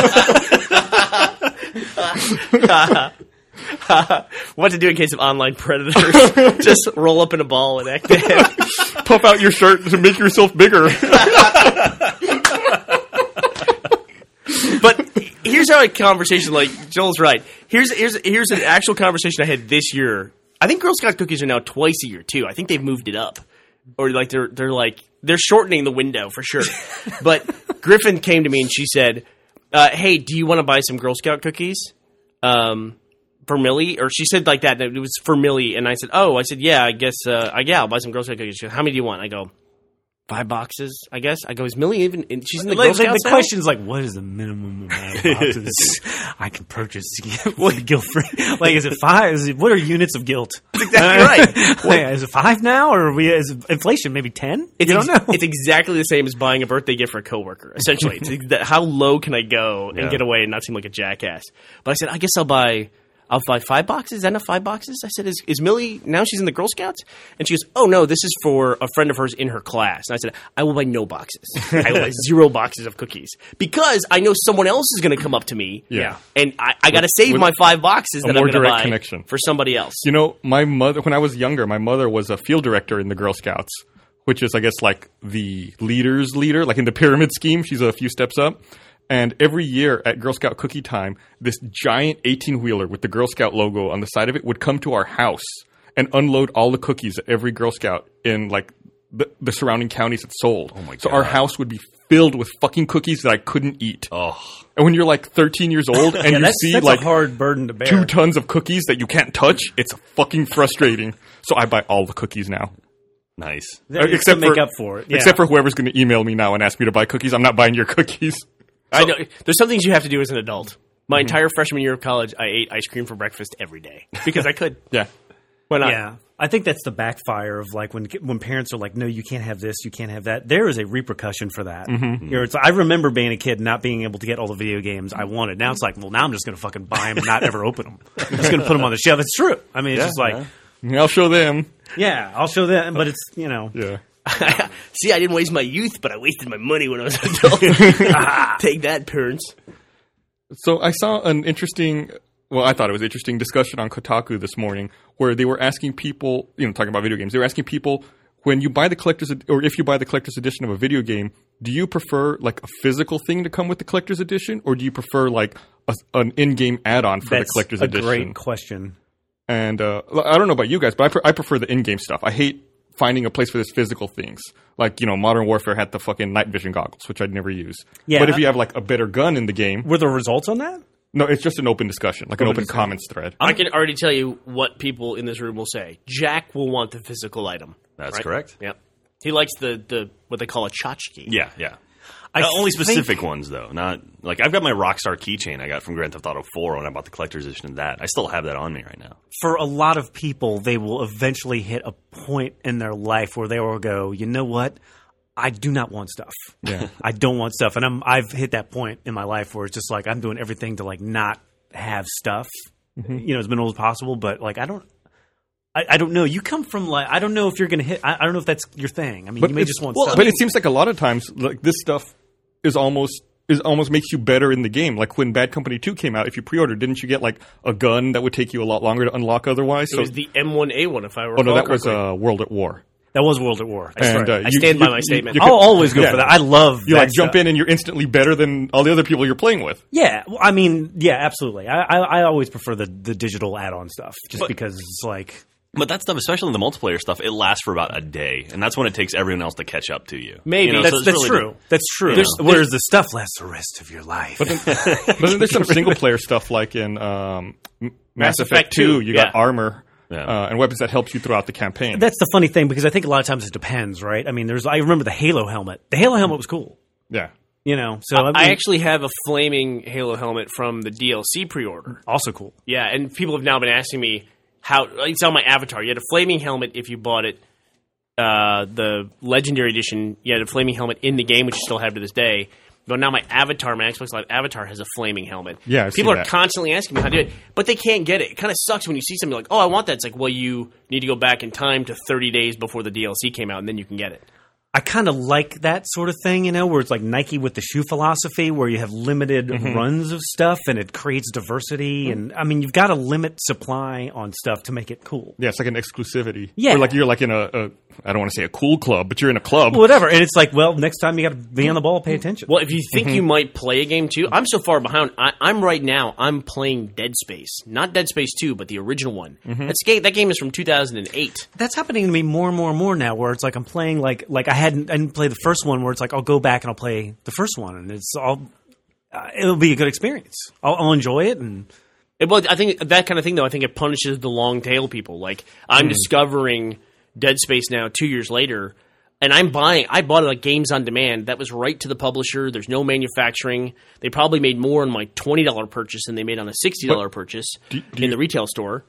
What to do in case of online predators. Just roll up in a ball and act dead. Puff out your shirt to make yourself bigger. But here's how a conversation, like, Joel's right. Here's here's here's an actual conversation I had this year. I think Girl Scout cookies are now twice a year, too. I think they've moved it up. Or, like, they're they're like, they're shortening the window for sure. But Griffin came to me and she said, uh, hey, do you want to buy some Girl Scout cookies? Um, for Millie, or she said like that, that it was for Millie, and I said, oh, I said, yeah, I guess, uh, I, yeah, I'll buy some Girl Scout cookies. She goes, how many do you want? I go, five boxes, I guess. I go, is Millie even, in, she's in the like, Girl Scouts like, the now? question's like, what is the minimum amount of boxes I can purchase to get what, guilt-free? Like, is it five? Is it, what are units of guilt? That's exactly right. Like, is it five now, or are we, is it inflation maybe ten? It's You ex- don't know. It's exactly the same as buying a birthday gift for a coworker. Essentially, it's ex- that- how low can I go and Yeah. get away and not seem like a jackass? But I said, I guess I'll buy. I'll buy five boxes. Is that enough five boxes? I said, is, is Millie, now she's in the Girl Scouts? And she goes, oh, no, this is for a friend of hers in her class. And I said, I will buy no boxes. I will buy zero boxes of cookies. Because I know someone else is going to come up to me. Yeah. And I, I got to save with my five boxes a that I'm more going to direct buy connection. for somebody else. You know, my mother, when I was younger, my mother was a field director in the Girl Scouts, which is, I guess, like the leader's leader, like in the pyramid scheme. She's a few steps up. And every year at Girl Scout cookie time, this giant eighteen-wheeler with the Girl Scout logo on the side of it would come to our house and unload all the cookies that every Girl Scout in, like, the, the surrounding counties had sold. Oh, my So our God. house would be filled with fucking cookies that I couldn't eat. Oh, And when you're, like, thirteen years old and Yeah, you that's, see, that's like, a hard burden to bear. two tons of cookies that you can't touch, it's fucking frustrating. So I buy all the cookies now. nice. That is except to make for, up for it. Yeah. Except for whoever's going to email me now and ask me to buy cookies. I'm not buying your cookies. I know. There's some things you have to do as an adult. My entire freshman year of college, I ate ice cream for breakfast every day because I could. Yeah. Why not? Yeah, I think that's the backfire of like when when parents are like, "No, you can't have this, you can't have that." There is a repercussion for that. Mm-hmm. You know, it's, I remember being a kid and not being able to get all the video games I wanted. Now it's like, well, now I'm just going to fucking buy them and not ever open them. I'm just going to put them on the shelf. It's true. I mean, it's Yeah, just like, yeah. I'll show them. yeah, I'll show them, but it's you know, Yeah. See, I didn't waste my youth, but I wasted my money when I was an adult. Take that, parents. So I saw an interesting, well, I thought it was interesting discussion on Kotaku this morning where they were asking people, you know, talking about video games. They were asking people, when you buy the collector's, ed- or if you buy the collector's edition of a video game, do you prefer like a physical thing to come with the collector's edition, or do you prefer like a, an in-game add-on for that's the collector's a edition? great question. And uh, I don't know about you guys, but I, pre- I prefer the in-game stuff. I hate finding a place for this physical things. Like, you know, Modern Warfare had the fucking night vision goggles, which I'd never use. Yeah. But if you have like a better gun in the game, Were the results on that? no, it's just an open discussion, like an Open open discussion. comments thread. I can already tell you what people in this room will say. Jack will want the physical item. That's right? correct. Yep. He likes the, the what they call a tchotchke. Yeah, yeah. I Uh, only think- specific ones though. Not like I've got my Rockstar keychain I got from Grand Theft Auto four when I bought the collector's edition of that. I still have that on me right now. For a lot of people, they will eventually hit a point in their life where they will go, you know what? I do not want stuff. Yeah. I don't want stuff. And I'm, I've hit that point in my life where it's just like I'm doing everything to like not have stuff, you know, as minimal as possible. But like, I don't, I, I don't know. You come from like, I don't know if you're going to hit, I, I don't know if that's your thing. I mean, you may it's- just want well, stuff. But it seems like a lot of times, like this stuff is almost is almost makes you better in the game. Like when Bad Company two came out, if you pre-ordered, didn't you get like a gun that would take you a lot longer to unlock otherwise? It was the M one A one, if I oh recall no, that was correctly. uh, World at War. that was World at War. That's And, right. uh, I you- stand by you- my you- statement. you I'll could- always go yeah. for that. I love You that like jump stuff. in and you're instantly better than all the other people you're playing with. Yeah, well, I mean, yeah, absolutely. I, I, I always prefer the, the digital add-on stuff just But- because it's like, But that stuff, especially the multiplayer stuff, it lasts for about a day, and that's when it takes everyone else to catch up to you. Maybe. You know, that's so it's that's really- true. That's true. There's- Whereas the stuff lasts the rest of your life. But then, but then there's some single player stuff like in um, M- Mass, Mass Effect, Effect two. two, You got yeah. armor Yeah. uh, and weapons that helps you throughout the campaign. That's the funny thing because I think a lot of times it depends, right? I mean, there's I remember the Halo helmet. The Halo helmet was cool, yeah. you know. So I, mean, I actually have a flaming Halo helmet from the D L C pre-order. also cool. Yeah, and people have now been asking me how it's on my avatar. You had a flaming helmet if you bought it, uh, the Legendary Edition. You had a flaming helmet in the game, which you still have to this day. But now my avatar, my Xbox Live avatar, has a flaming helmet. Yeah, I've people seen are that. constantly asking me how to do it, but they can't get it. It kind of sucks when you see something like, "Oh, I want that." It's like, well, you need to go back in time to thirty days before the D L C came out, and then you can get it. I kind of like that sort of thing, you know, where it's like Nike with the shoe philosophy, where you have limited Mm-hmm. runs of stuff and it creates diversity. And I mean, you've got to limit supply on stuff to make it cool. Yeah, it's like an exclusivity. Yeah. Or like you're like in a, a I don't want to say a cool club, but you're in a club. Whatever. And it's like, well, next time you got to be on the ball, pay attention. Well, if you think you might play a game too, I'm so far behind. I, I'm right now. I'm playing Dead Space, not Dead Space two, but the original one. That's game. That game is from two thousand eight. That's happening to me more and more and more now, where it's like I'm playing like like I hadn't I didn't play the first one, where it's like I'll go back and I'll play the first one, and it's all uh, it'll be a good experience. I'll, I'll enjoy it, and It, well, I think that kind of thing, though, I think it punishes the long tail people. Like, I'm mm. discovering Dead Space now two years later, and I'm buying, I bought it like Games on Demand. That was right to the publisher. There's no manufacturing. They probably made more on my twenty dollars purchase than they made on a sixty dollars what? purchase do, do in you, the retail store.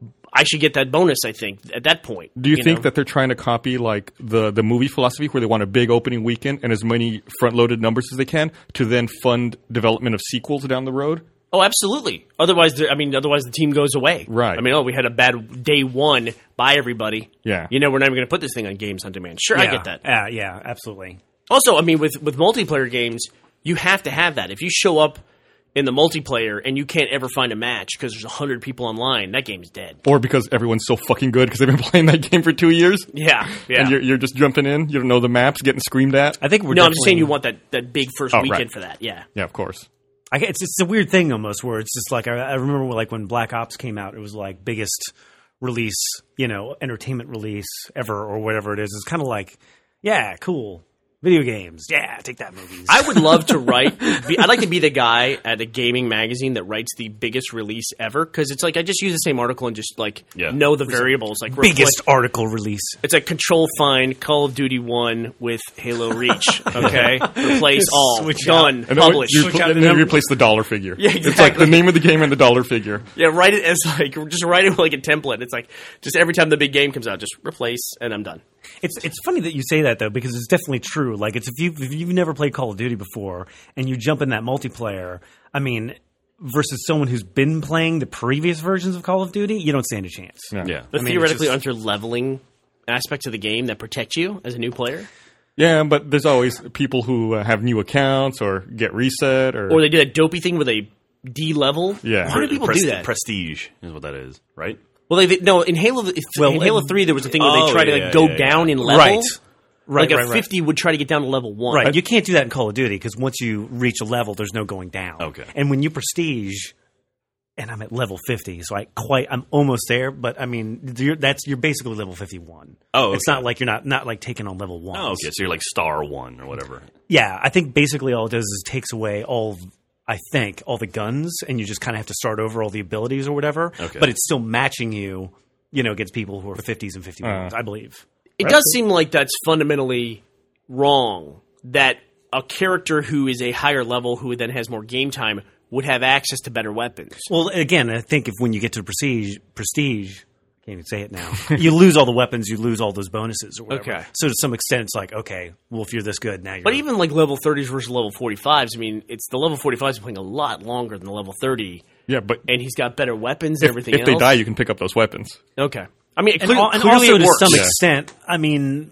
I should get that bonus, I think, at that point. Do you, you think know? that they're trying to copy like the, the movie philosophy where they want a big opening weekend and as many front-loaded numbers as they can to then fund development of sequels down the road? Oh, absolutely. Otherwise, I mean, otherwise the team goes away. Right. I mean, oh, we had a bad day one. Bye, everybody. Yeah. You know, we're not even going to put this thing on Games on Demand. Sure, yeah. I get that. Uh, yeah, absolutely. Also, I mean, with, with multiplayer games, you have to have that. If you show up in the multiplayer and you can't ever find a match because there's one hundred people online, that game's dead. Or because everyone's so fucking good because they've been playing that game for two years. Yeah, yeah. And you're, you're just jumping in. You don't know the maps, getting screamed at. I think we're No, I'm just saying you want that, that big first oh, weekend right. for that. Yeah. Yeah, of course. I, it's it's a weird thing almost where it's just like I, I remember like when Black Ops came out, it was like biggest release, you know, entertainment release ever or whatever it is. It's kind of like, yeah, cool. Video games. Yeah, take that, movies. I would love to write. Be, I'd like to be the guy at a gaming magazine that writes the biggest release ever because it's like I just use the same article and just like yeah. know the variables. Like biggest repl- article release. It's like Control Find Call of Duty one with Halo Reach. Okay, replace all. Switch done. And Publish. You, and then you replace the dollar figure. Yeah, exactly. It's like the name of the game and the dollar figure. Yeah, write it as like just write it like a template. It's like just every time the big game comes out, just replace and I'm done. It's it's funny that you say that though because it's definitely true. Like it's if you if you've never played Call of Duty before and you jump in that multiplayer, I mean, versus someone who's been playing the previous versions of Call of Duty, you don't stand a chance. Yeah. yeah. But I mean, theoretically, just, aren't there leveling aspects of the game that protect you as a new player? Yeah, but there's always people who uh, have new accounts or get reset or Or they do that dopey thing where they de-level. Yeah. Why do people Pres- do that? Prestige is what that is, right? Well, they, they no in Halo. Well, in Halo it- three, there was a thing where Oh, they tried to yeah, like go yeah, down yeah. in level. Right. Right, like a right, right. fifty would try to get down to level one. Right, you can't do that in Call of Duty because once you reach a level, there's no going down. Okay. And when you prestige, and I'm at level fifty, so I quite I'm almost there. But I mean, you're, that's you're basically level fifty-one. Oh, okay. It's not like you're not not like taking on level one. Oh, okay. So you're like star one or whatever. Yeah, I think basically all it does is takes away all. I think all the guns, and you just kind of have to start over all the abilities or whatever. Okay. But it's still matching you, you know, against people who are fifties and fifty-ones, Uh. I believe. It does seem like that's fundamentally wrong. That a character who is a higher level, who then has more game time, would have access to better weapons. Well, again, I think if when you get to prestige, prestige, I can't even say it now. You lose all the weapons, you lose all those bonuses or whatever. Okay. So to some extent, it's like, okay, well, if you're this good, now you're. But even like level thirties versus level forty-fives, I mean, it's the level forty-fives are playing a lot longer than the level thirty, yeah, but and he's got better weapons if, and everything if else. they die, you can pick up those weapons. Okay. I mean, and, clear, al- and clearly also it to works. some Yeah. extent, I mean,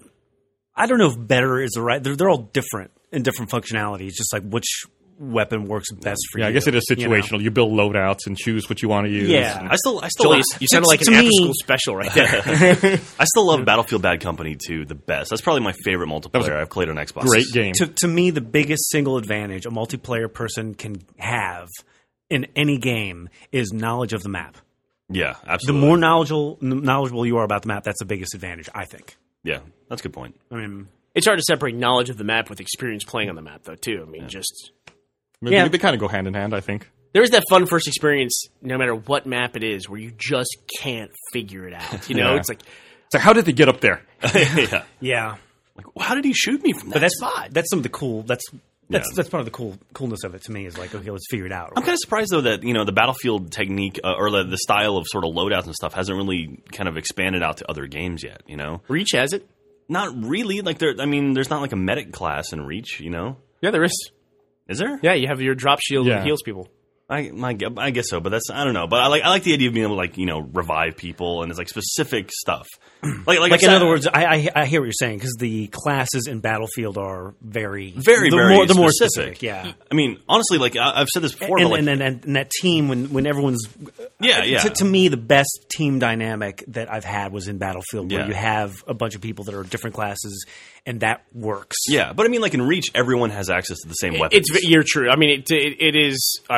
I don't know if better is the right. They're, they're all different in different functionality. It's just like which weapon works best for Yeah, you. I guess it is you know? situational. You, build loadouts and choose what you want to use. Yeah. and- I still, I still, Joel, love, you, you sounded like To an me- after-school special right there. I still love Battlefield Bad Company two the best. That's probably my favorite multiplayer I've played on Xbox. great game. To, to me, the biggest single advantage a multiplayer person can have in any game is knowledge of the map. Yeah, The absolutely. more knowledgeable knowledgeable you are about the map, that's the biggest advantage, I think. yeah, that's a good point. I mean, It's hard to separate knowledge of the map with experience playing on the map, though, too. I mean, just... They- Yeah. They kind of go hand in hand, I think. There is that fun first experience, no matter what map it is, where you just can't figure it out. You know, Yeah. it's like... It's like, how did they get up there? yeah. yeah. Like, how did he shoot me from that But that's spot? that's some of the cool. That's that's Yeah. that's part of the cool coolness of it to me. Is like, okay, let's figure it out. I'm kind of surprised though that you know the Battlefield technique uh, or the, the style of sort of loadouts and stuff hasn't really kind of expanded out to other games yet. You know, Reach has it? not really. Like there, I mean, there's not like a medic class in Reach. You know, Yeah, there is. is there? Yeah, you have your drop shield Yeah. that heals people. I, my, I guess so, but that's I don't know. But I like I like the idea of being able to like you know revive people and it's like specific stuff. Like like, Like I in said- other words, I, I I hear what you're saying because the classes in Battlefield are very Very, the very more, the more specific. specific. Yeah. I mean, honestly, like I, I've said this before, And, but like, and, and, and that team, when, when everyone's yeah, yeah. to, to me, the best team dynamic that I've had was in Battlefield, where Yeah. you have a bunch of people that are different classes, and that works. Yeah, but I mean, like in Reach, everyone has access to the same weapons. It's you're true. I mean, it, it, it is. I, I'm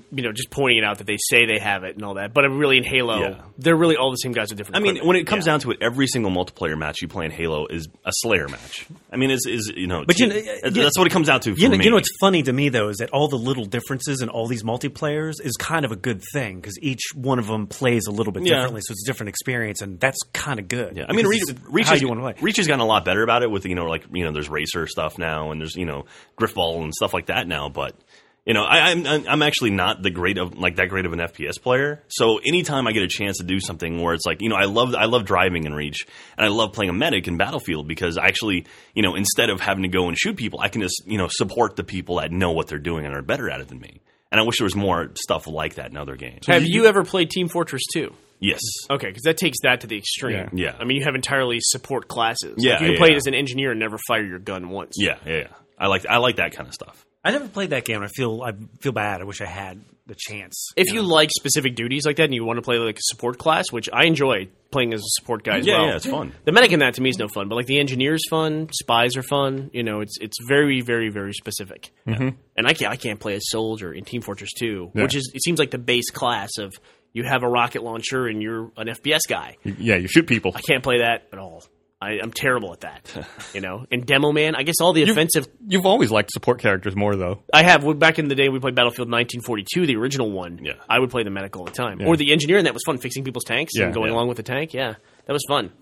I'm, you know, just pointing it out that they say they have it and all that. But really, in Halo, Yeah. they're really all the same guys with different. I mean, equipment. when it comes Yeah. down to it, every single multiplayer match you play in Halo is a Slayer match. I mean, is is you know, But you know, that's you- what it comes down to. For You know, me. you know what's funny to me though is that all the little differences in all these multiplayers is kind of a good thing because each one of them plays a little bit Yeah. differently, so it's a different experience, and that's kind of good. Yeah, I mean, Reach, Because it's Reach, how has, you want to play. Reach has gotten a lot better about it with, you know, like, you know, there's racer stuff now and there's, you know, Griffball and stuff like that now. But, you know, I, I'm I'm actually not the great of like that great of an F P S player. So anytime I get a chance to do something where it's like, you know, I love I love driving in Reach and I love playing a medic in Battlefield because I actually, you know, instead of having to go and shoot people, I can just, you know, support the people that know what they're doing and are better at it than me. And I wish there was more stuff like that in other games. Have you ever played Team Fortress two? Yes. Okay, because that takes that to the extreme. Yeah. Yeah. I mean, you have entirely support classes. Yeah, Like, you can yeah, play yeah. it as an engineer and never fire your gun once. Yeah, yeah, yeah. I like I like that kind of stuff. I never played that game. And I feel I feel bad. I wish I had the chance. If you like specific duties like that and you want to play like a support class, which I enjoy playing as a support guy as Yeah, well. yeah, it's fun. The medic in that to me is no fun, but like the engineer's fun, spies are fun. You know, it's it's very, very, very specific. Mm-hmm. And I can't I can't play as soldier in Team Fortress two, Yeah. which is it seems like the base class of you have a rocket launcher and you're an F P S guy. You- yeah, you shoot people. I can't play that at all. I, I'm terrible at that. You know, and Demo Man, I guess all the offensive. You've always liked support characters more, though. I have back in the day we played Battlefield nineteen forty-two, the original one. Yeah. I would play the medic all the time, Yeah. or the engineer, and that was fun, fixing people's tanks Yeah, and going yeah. along with the tank. Yeah, that was fun.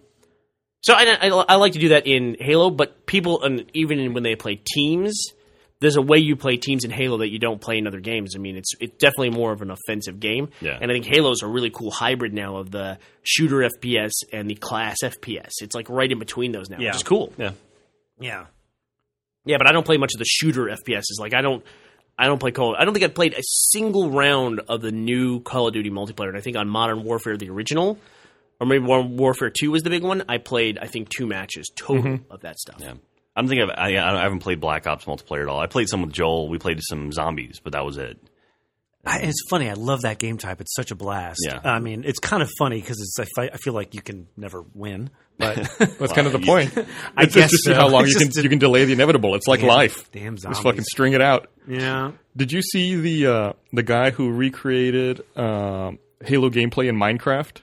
So I, I, I like to do that in Halo, but people, and even when they play teams, there's a way you play teams in Halo that you don't play in other games. I mean, it's it's definitely more of an offensive game, Yeah. and I think Halo's a really cool hybrid now of the shooter F P S and the class F P S. It's like right in between those now, Yeah. which is cool. Yeah. Yeah. Yeah, but I don't play much of the shooter F P Ss. Like I don't, I don't play Call. I don't think I've played a single round of the new Call of Duty multiplayer. And I think on Modern Warfare, the original, or maybe Modern Warfare Two was the big one. I played, I think, two matches total of that stuff. Yeah. I don't think I've, I, I haven't played Black Ops multiplayer at all. I played some with Joel. We played some zombies, but that was it. I, it's funny. I love that game type. It's such a blast. Yeah. I mean, it's kind of funny because it's. I, fi- I feel like you can never win, but That's kind of the point. I It's guess just to see so. how long It's you can just- you can delay the inevitable. It's like Damn- life. damn Just zombies. fucking string it out. yeah. Did you see the uh, the guy who recreated um, Halo gameplay in Minecraft?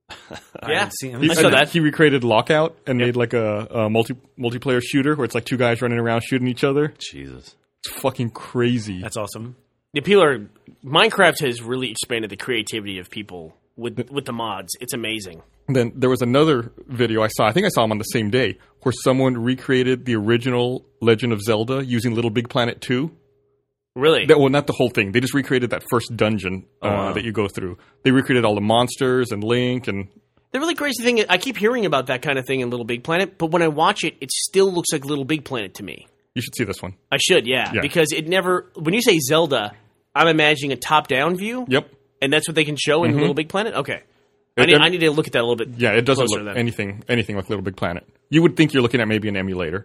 I Yeah. didn't see him. He, I saw that. He recreated Lockout and made like a, a multi multiplayer shooter where it's like two guys running around shooting each other. Jesus. It's fucking crazy. That's awesome. The people are Minecraft has really expanded the creativity of people with with the mods. It's amazing. And then there was another video I saw. I think I saw him on the same day where someone recreated the original Legend of Zelda using Little Big Planet two. Really, That, well, not the whole thing. They just recreated that first dungeon uh, Oh, wow. that you go through. They recreated all the monsters and Link and the really crazy thing is I keep hearing about that kind of thing in Little Big Planet, but when I watch it, it still looks like Little Big Planet to me. you should see this one. I should, yeah, Yeah. because it never. When you say Zelda, I'm imagining a top-down view. Yep. And that's what they can show in Little Big Planet? Okay. I It- need, it- I need to look at that a little bit. Yeah, it doesn't closer look then. anything anything like Little Big Planet. You would think you're looking at maybe an emulator.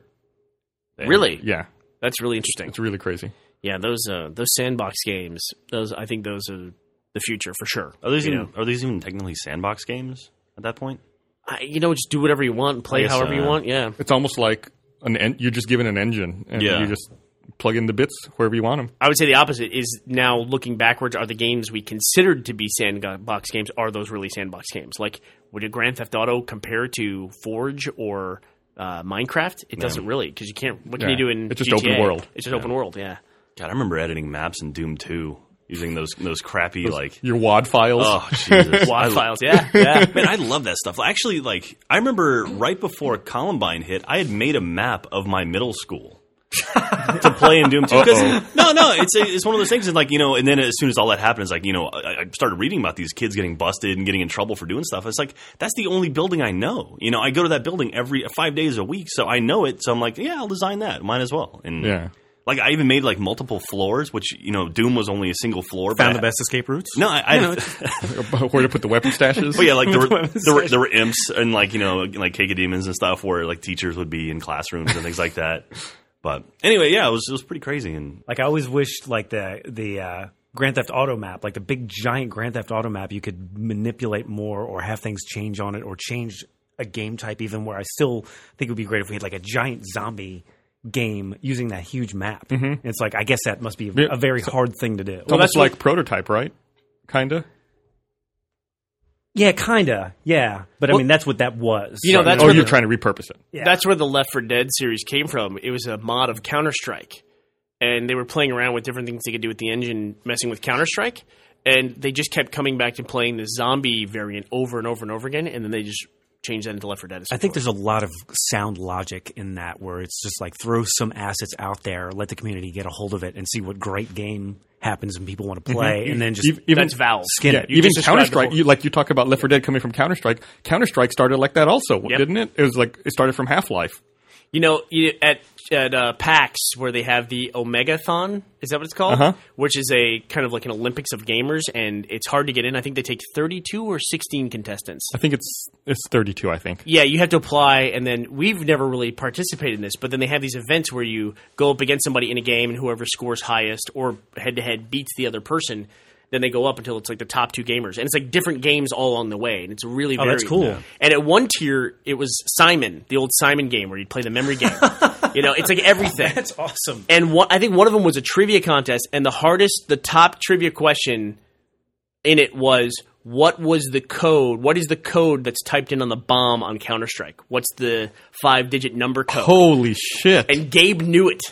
Really? Yeah, That's really interesting. it's really crazy. Yeah, those uh, those sandbox games, those I think those are the future for sure. Are these you even know? are these even technically sandbox games at that point? I, you know, just do whatever you want and play I guess however so, you yeah. want. Yeah. It's almost like an en- you're just given an engine and Yeah. you just plug in the bits wherever you want them. I would say the opposite is now looking backwards. Are the games we considered to be sandbox games, are those really sandbox games? Like, would a Grand Theft Auto compare to Forge or uh, Minecraft? It doesn't really, because you can't. What can Yeah. you do in It's just G T A? open world. It's just open world, yeah. God, I remember editing maps in Doom two using those those crappy like Your W A D files. oh Jesus. WAD I- files, yeah, yeah. Man, I love that stuff. Actually, like I remember right before Columbine hit, I had made a map of my middle school to play in Doom two. 'Cause- No, no, it's it's one of those things. And like you know, and then as soon as all that happened, it's like you know, I, I started reading about these kids getting busted and getting in trouble for doing stuff. It's like that's the only building I know. You know, I go to that building every five days a week, so I know it. So I'm like, yeah, I'll design that. Might as well. And Yeah. like I even made like multiple floors, which you know, Doom was only a single floor. Found but the I- best escape routes. No, I. I Where to put the weapon stashes. But yeah, like there were, Weapon there were station. there were imps and like you know like Cake of Demons and stuff where like teachers would be in classrooms and things like that. But anyway, yeah, it was it was pretty crazy and Like I always wished, like the the uh, Grand Theft Auto map, like the big giant Grand Theft Auto map, you could manipulate more or have things change on it or change a game type even. Where I still think it would be great if we had like a giant zombie game using that huge map. Mm-hmm. It's like I guess that must be a, Yeah. a very hard thing to do. It's almost that's what- like Prototype, right? Kinda. Yeah, kinda. Yeah, but I Well, mean that's what that was. you know, that's or where you're the- trying to repurpose it. Yeah. That's where the Left four Dead series came from. It was a mod of Counter-Strike. And they were playing around with different things they could do with the engine, messing with Counter-Strike. And they just kept coming back to playing the zombie variant over and over and over again. And then they just changed that into Left four Dead. I think there's a lot of sound logic in that where it's just like throw some assets out there, let the community get a hold of it, and see what great game happens and people want to play, and then just Ev- even That's Valve. skin yeah, it. You even just described Counter Strike. the whole- You, like you talk about Left four Dead coming from Counter Strike. Counter Strike started like that, also, Yep. didn't it? It was like it started from Half Life. You know, you, at at uh, PAX where they have the Omegathon, is that what it's called? Uh-huh. Which is a kind of like an Olympics of gamers, and it's hard to get in. I think they take thirty-two or sixteen contestants. I think it's it's thirty-two. I think. Yeah, you have to apply, and then we've never really participated in this, but then they have these events where you go up against somebody in a game, and whoever scores highest or head-to-head beats the other person. Then they go up until it's like the top two gamers, and it's like different games all along the way, and it's really Oh, very that's cool. Yeah. And at one tier, it was Simon, the old Simon game where you'd play the memory game. You know, it's like everything. That's awesome. And one, I think one of them was a trivia contest, and the hardest, the top trivia question in it was, what was the code? What is the code that's typed in on the bomb on Counter-Strike? What's the five-digit number code? Holy shit! And Gabe knew it.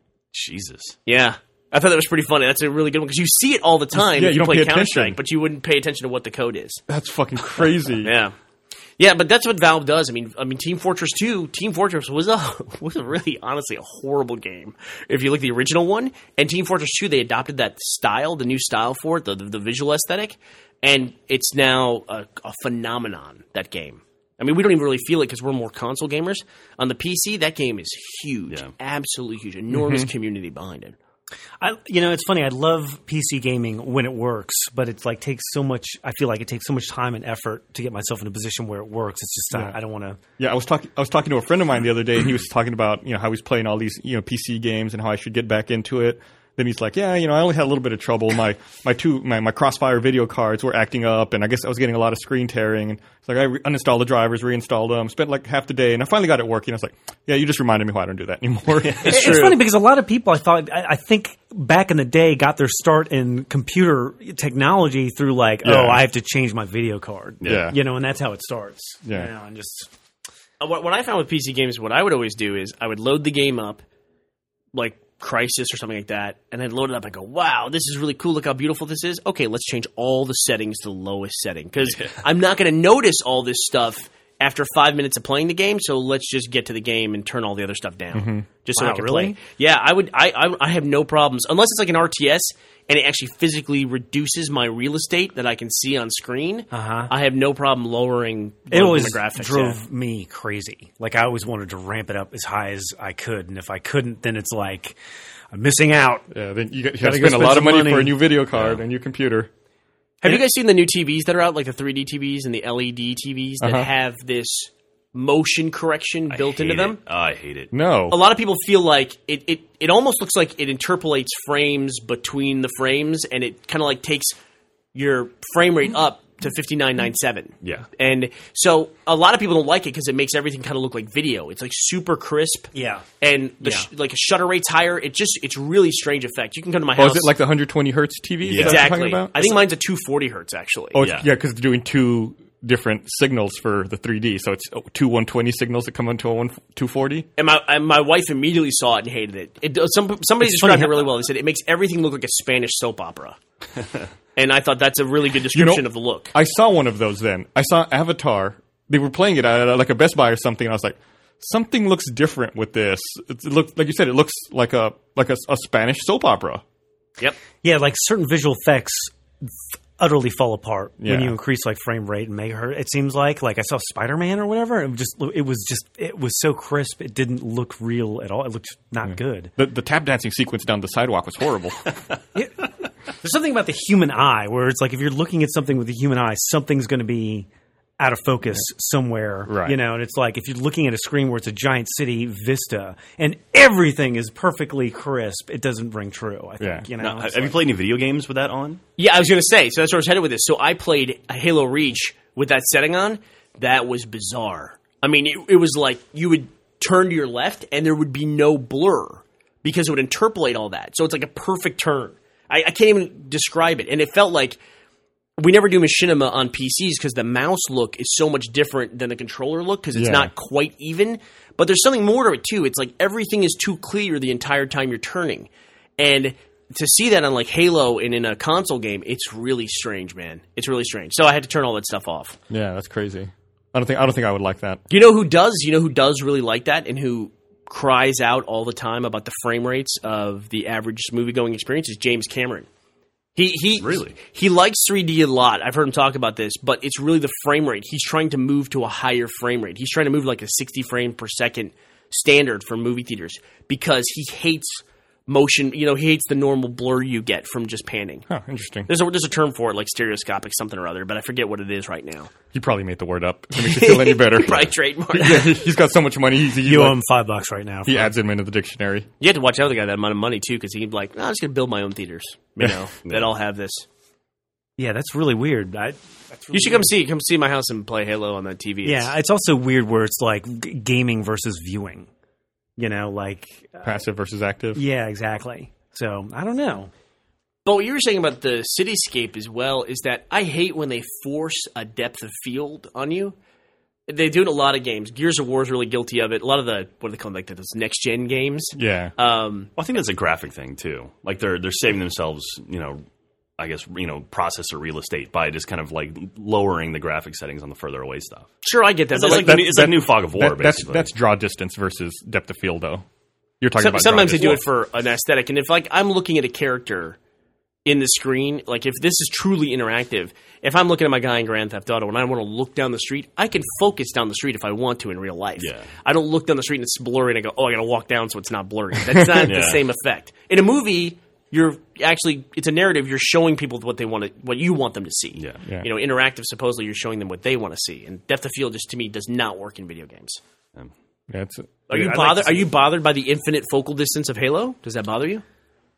Jesus. Yeah. I thought that was pretty funny. That's a really good one because you see it all the time Yeah, if you you, don't play pay Counter-Strike, attention. but you wouldn't pay attention to what the code is. That's fucking crazy. Yeah. Yeah, but that's what Valve does. I mean, I mean, Team Fortress two, Team Fortress was a was a really, honestly, a horrible game. If you look at the original one, and Team Fortress two, they adopted that style, the new style for it, the the, the visual aesthetic, and it's now a, a phenomenon. That game. I mean, we don't even really feel it because we're more console gamers. On the P C, that game is huge, Yeah. absolutely huge, enormous community behind it. I, you know, it's funny. I love P C gaming when it works, but it's like takes so much. I feel like it takes so much time and effort to get myself in a position where it works. It's just Yeah. I, I don't want to. Yeah, I was talking. I was talking to a friend of mine the other day, and he was talking about you know how he's playing all these you know P C games and how I should get back into it. Then he's like, yeah, you know, I only had a little bit of trouble. My my two my, my Crossfire video cards were acting up, and I guess I was getting a lot of screen tearing. And it's like I re- uninstalled the drivers, reinstalled them, spent like half the day, and I finally got it working. I was like, yeah, you just reminded me why I don't do that anymore. It's, it's funny because a lot of people I thought I, I think back in the day got their start in computer technology through like, Yeah. oh, I have to change my video card. Yeah. you know, and that's how it starts. Yeah. You know, and just Uh, What, what I found with P C games, what I would always do is I would load the game up, like Crisis or something like that, and then load it up and go, wow, this is really cool. Look how beautiful this is. Okay, let's change all the settings to the lowest setting because I'm not going to notice all this stuff after five minutes of playing the game. So let's just get to the game and turn all the other stuff down, just so Wow, I can really? play. Yeah, I would. I, I I have no problems unless it's like an R T S and it actually physically reduces my real estate that I can see on screen. Uh-huh. I have no problem lowering it lowering always the graphics. drove yeah. me crazy. Like I always wanted to ramp it up as high as I could, and if I couldn't, then it's like I'm missing out. Yeah, then you got Gotta to go spend a spend lot of some money, money. for a new video card and new computer. Have you guys seen the new T Vs that are out, like the three D T Vs and the L E D T Vs that Uh-huh. have this motion correction built I into hate them? it. Oh, I hate it. No, A lot of people feel like it, it, it almost looks like it interpolates frames between the frames, and it kind of like takes your frame rate up to fifty-nine ninety-seven. Yeah. And so a lot of people don't like it because it makes everything kind of look like video. It's like super crisp. Yeah. And the Yeah. sh- like a shutter rate's higher. It just it's really strange effect. You can come to my oh, house. is it like the one hundred twenty hertz T V? Yeah. exactly? About? I think mine's a two forty hertz actually. Oh, Yeah. yeah, because it's doing two different signals for the three D. So it's two one twenty signals that come into a one two forty. And my and my wife immediately saw it and hated it. It does- some somebody It's described funny it how- really well. They said it makes everything look like a Spanish soap opera. And I thought that's a really good You know, description of the look. I saw one of those then. I saw Avatar. They were playing it at uh, like a Best Buy or something, and I was like, something looks different with this. It looks like you said. It looks like a like a, a Spanish soap opera. Yep. Yeah, like certain visual effects utterly fall apart when Yeah. you increase like frame rate and megahertz. It seems like like I saw Spider Man or whatever. It was just it was just it was so crisp. It didn't look real at all. It looked not good. The the tap dancing sequence down the sidewalk was horrible. There's something about the human eye where it's like if you're looking at something with the human eye, something's going to be out of focus somewhere, Right. you know. And it's like if you're looking at a screen where it's a giant city vista and everything is perfectly crisp, it doesn't ring true. I think, Yeah. you know. Now, It's have you like- played any video games with that on? Yeah, I was going to say. So that's where I was headed with this. So I played Halo Reach with that setting on. That was bizarre. I mean, it, it was like you would turn to your left, and there would be no blur because it would interpolate all that. So it's like a perfect turn. I, I can't even describe it. And it felt like we never do machinima on P Cs because the mouse look is so much different than the controller look because it's Yeah. not quite even. But there's something more to it, too. It's like everything is too clear the entire time you're turning. And to see that on like Halo and in a console game, it's really strange, man. It's really strange. So I had to turn all that stuff off. Yeah, that's crazy. I don't think I don't think I would like that. You know who does? You know who does really like that and who cries out all the time about the frame rates of the average movie-going experience is James Cameron. He he Really? he likes three D a lot. I've heard him talk about this, but it's really the frame rate. He's trying to move to a higher frame rate. He's trying to move like a sixty frame per second standard for movie theaters because he hates motion. You know, he hates the normal blur you get from just panning. Huh, interesting. There's a there's a term for it, like stereoscopic something or other, but I forget what it is right now. He probably made the word up to make you feel any better. Probably trademark. Yeah, he- he's got so much money. He's, he's You like- owe him five bucks right now. he for- adds him into the dictionary. You have to watch out the guy that amount of money too, because he'd be like, no, I'm just gonna build my own theaters. You know, that all have this. Yeah, that's really weird. I, that's really You should come see come see my house and play Halo on that T V. It's- Yeah, it's also weird where it's like g- gaming versus viewing. You know, like Passive versus active. yeah, exactly. So I don't know. But what you were saying about the cityscape as well is that I hate when they force a depth of field on you. They do it in a lot of games. Gears of War is really guilty of it. A lot of the what do they call them, like those next gen games. Yeah. Um, Well, I think that's a graphic thing too. Like they're they're saving themselves, you know, I guess you know, processor real estate by just kind of like lowering the graphic settings on the further away stuff. sure, I get that. It's But like, like, the new- it's like new Fog of War, That- that's basically. that's draw distance versus depth of field, though. You're talking some, about sometimes draw they do it distance. for an aesthetic, and if like I'm looking at a character in the screen, like if this is truly interactive, if I'm looking at my guy in Grand Theft Auto and I want to look down the street, I can focus down the street if I want to in real life. Yeah. I don't look down the street and it's blurry and I go, oh, I got to walk down so it's not blurry. That's not the Yeah. same effect. In a movie, you're actually it's a narrative. You're showing people what they want to, what you want them to see. Yeah. Yeah. You know, interactive. Supposedly, you're showing them what they want to see, and depth of field just to me does not work in video games. Yeah, it's, Are you I'd like bothered? to see Are you bothered by the infinite focal distance of Halo? Does that bother you?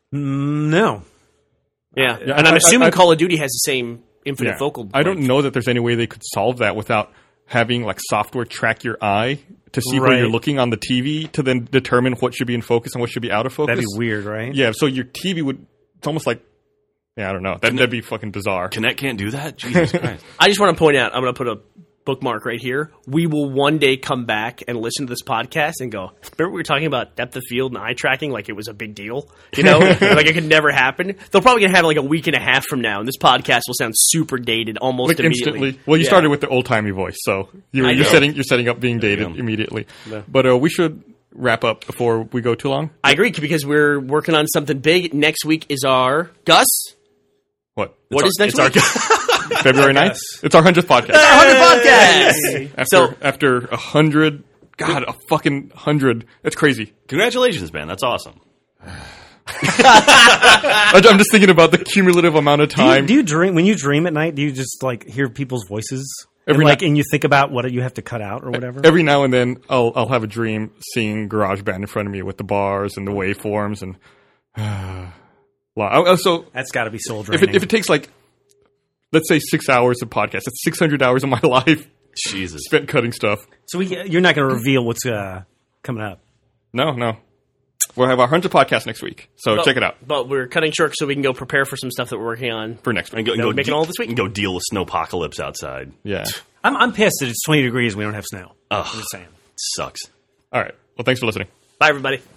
Mm, no. Yeah, Yeah, and I'm I- I- assuming I- Call of Duty has the same infinite yeah. focal. I don't length. know that there's any way they could solve that without having like software track your eye to see where Right. you're looking on the T V to then determine what should be in focus and what should be out of focus. That'd be weird, right? Yeah, so your T V would. It's almost like. Yeah, I don't know. That, that'd be fucking bizarre. Kinect can't do that? Jesus Christ. I just want to point out. I'm going to put a bookmark right here. We will one day come back and listen to this podcast and go, remember we were talking about depth of field and eye tracking like it was a big deal? You know, like it could never happen. They're probably going to have like a week and a half from now, and this podcast will sound super dated almost Like immediately. instantly. Well, you Yeah. started with the old timey voice, so you're, I you're know. setting you're setting up being dated go. immediately. But uh, we should wrap up before we go too long. I agree because we're working on something big. Next week is our Gus. What? What is next it's week? February ninth? It's our hundredth podcast. Our hundredth podcast. After So after a hundred, God, a fucking hundred. That's crazy. Congratulations, man. That's awesome. I- I'm just thinking about the cumulative amount of Do you, time. do you dream when you dream at night? Do you just like hear people's voices? And, Every like, night- and you think about what you have to cut out or whatever. Every now and then, I'll I'll have a dream seeing GarageBand in front of me with the bars and the waveforms and. Wow. So That's got to be soul if draining. it if it takes like, let's say six hours of podcast, that's six hundred hours of my life Jesus. spent cutting stuff. so we, you're not going to reveal what's uh, coming up. No, no. We'll have our hundredth podcast next week, so but, check it out But we're cutting short so we can go prepare for some stuff that we're working on. for next And week. go, and That go would make it de- all this week? and go deal with snowpocalypse outside. Yeah. I'm, I'm pissed that it's twenty degrees and we don't have snow. Ugh. I'm just saying. Sucks. All right. Well, thanks for listening. Bye, everybody.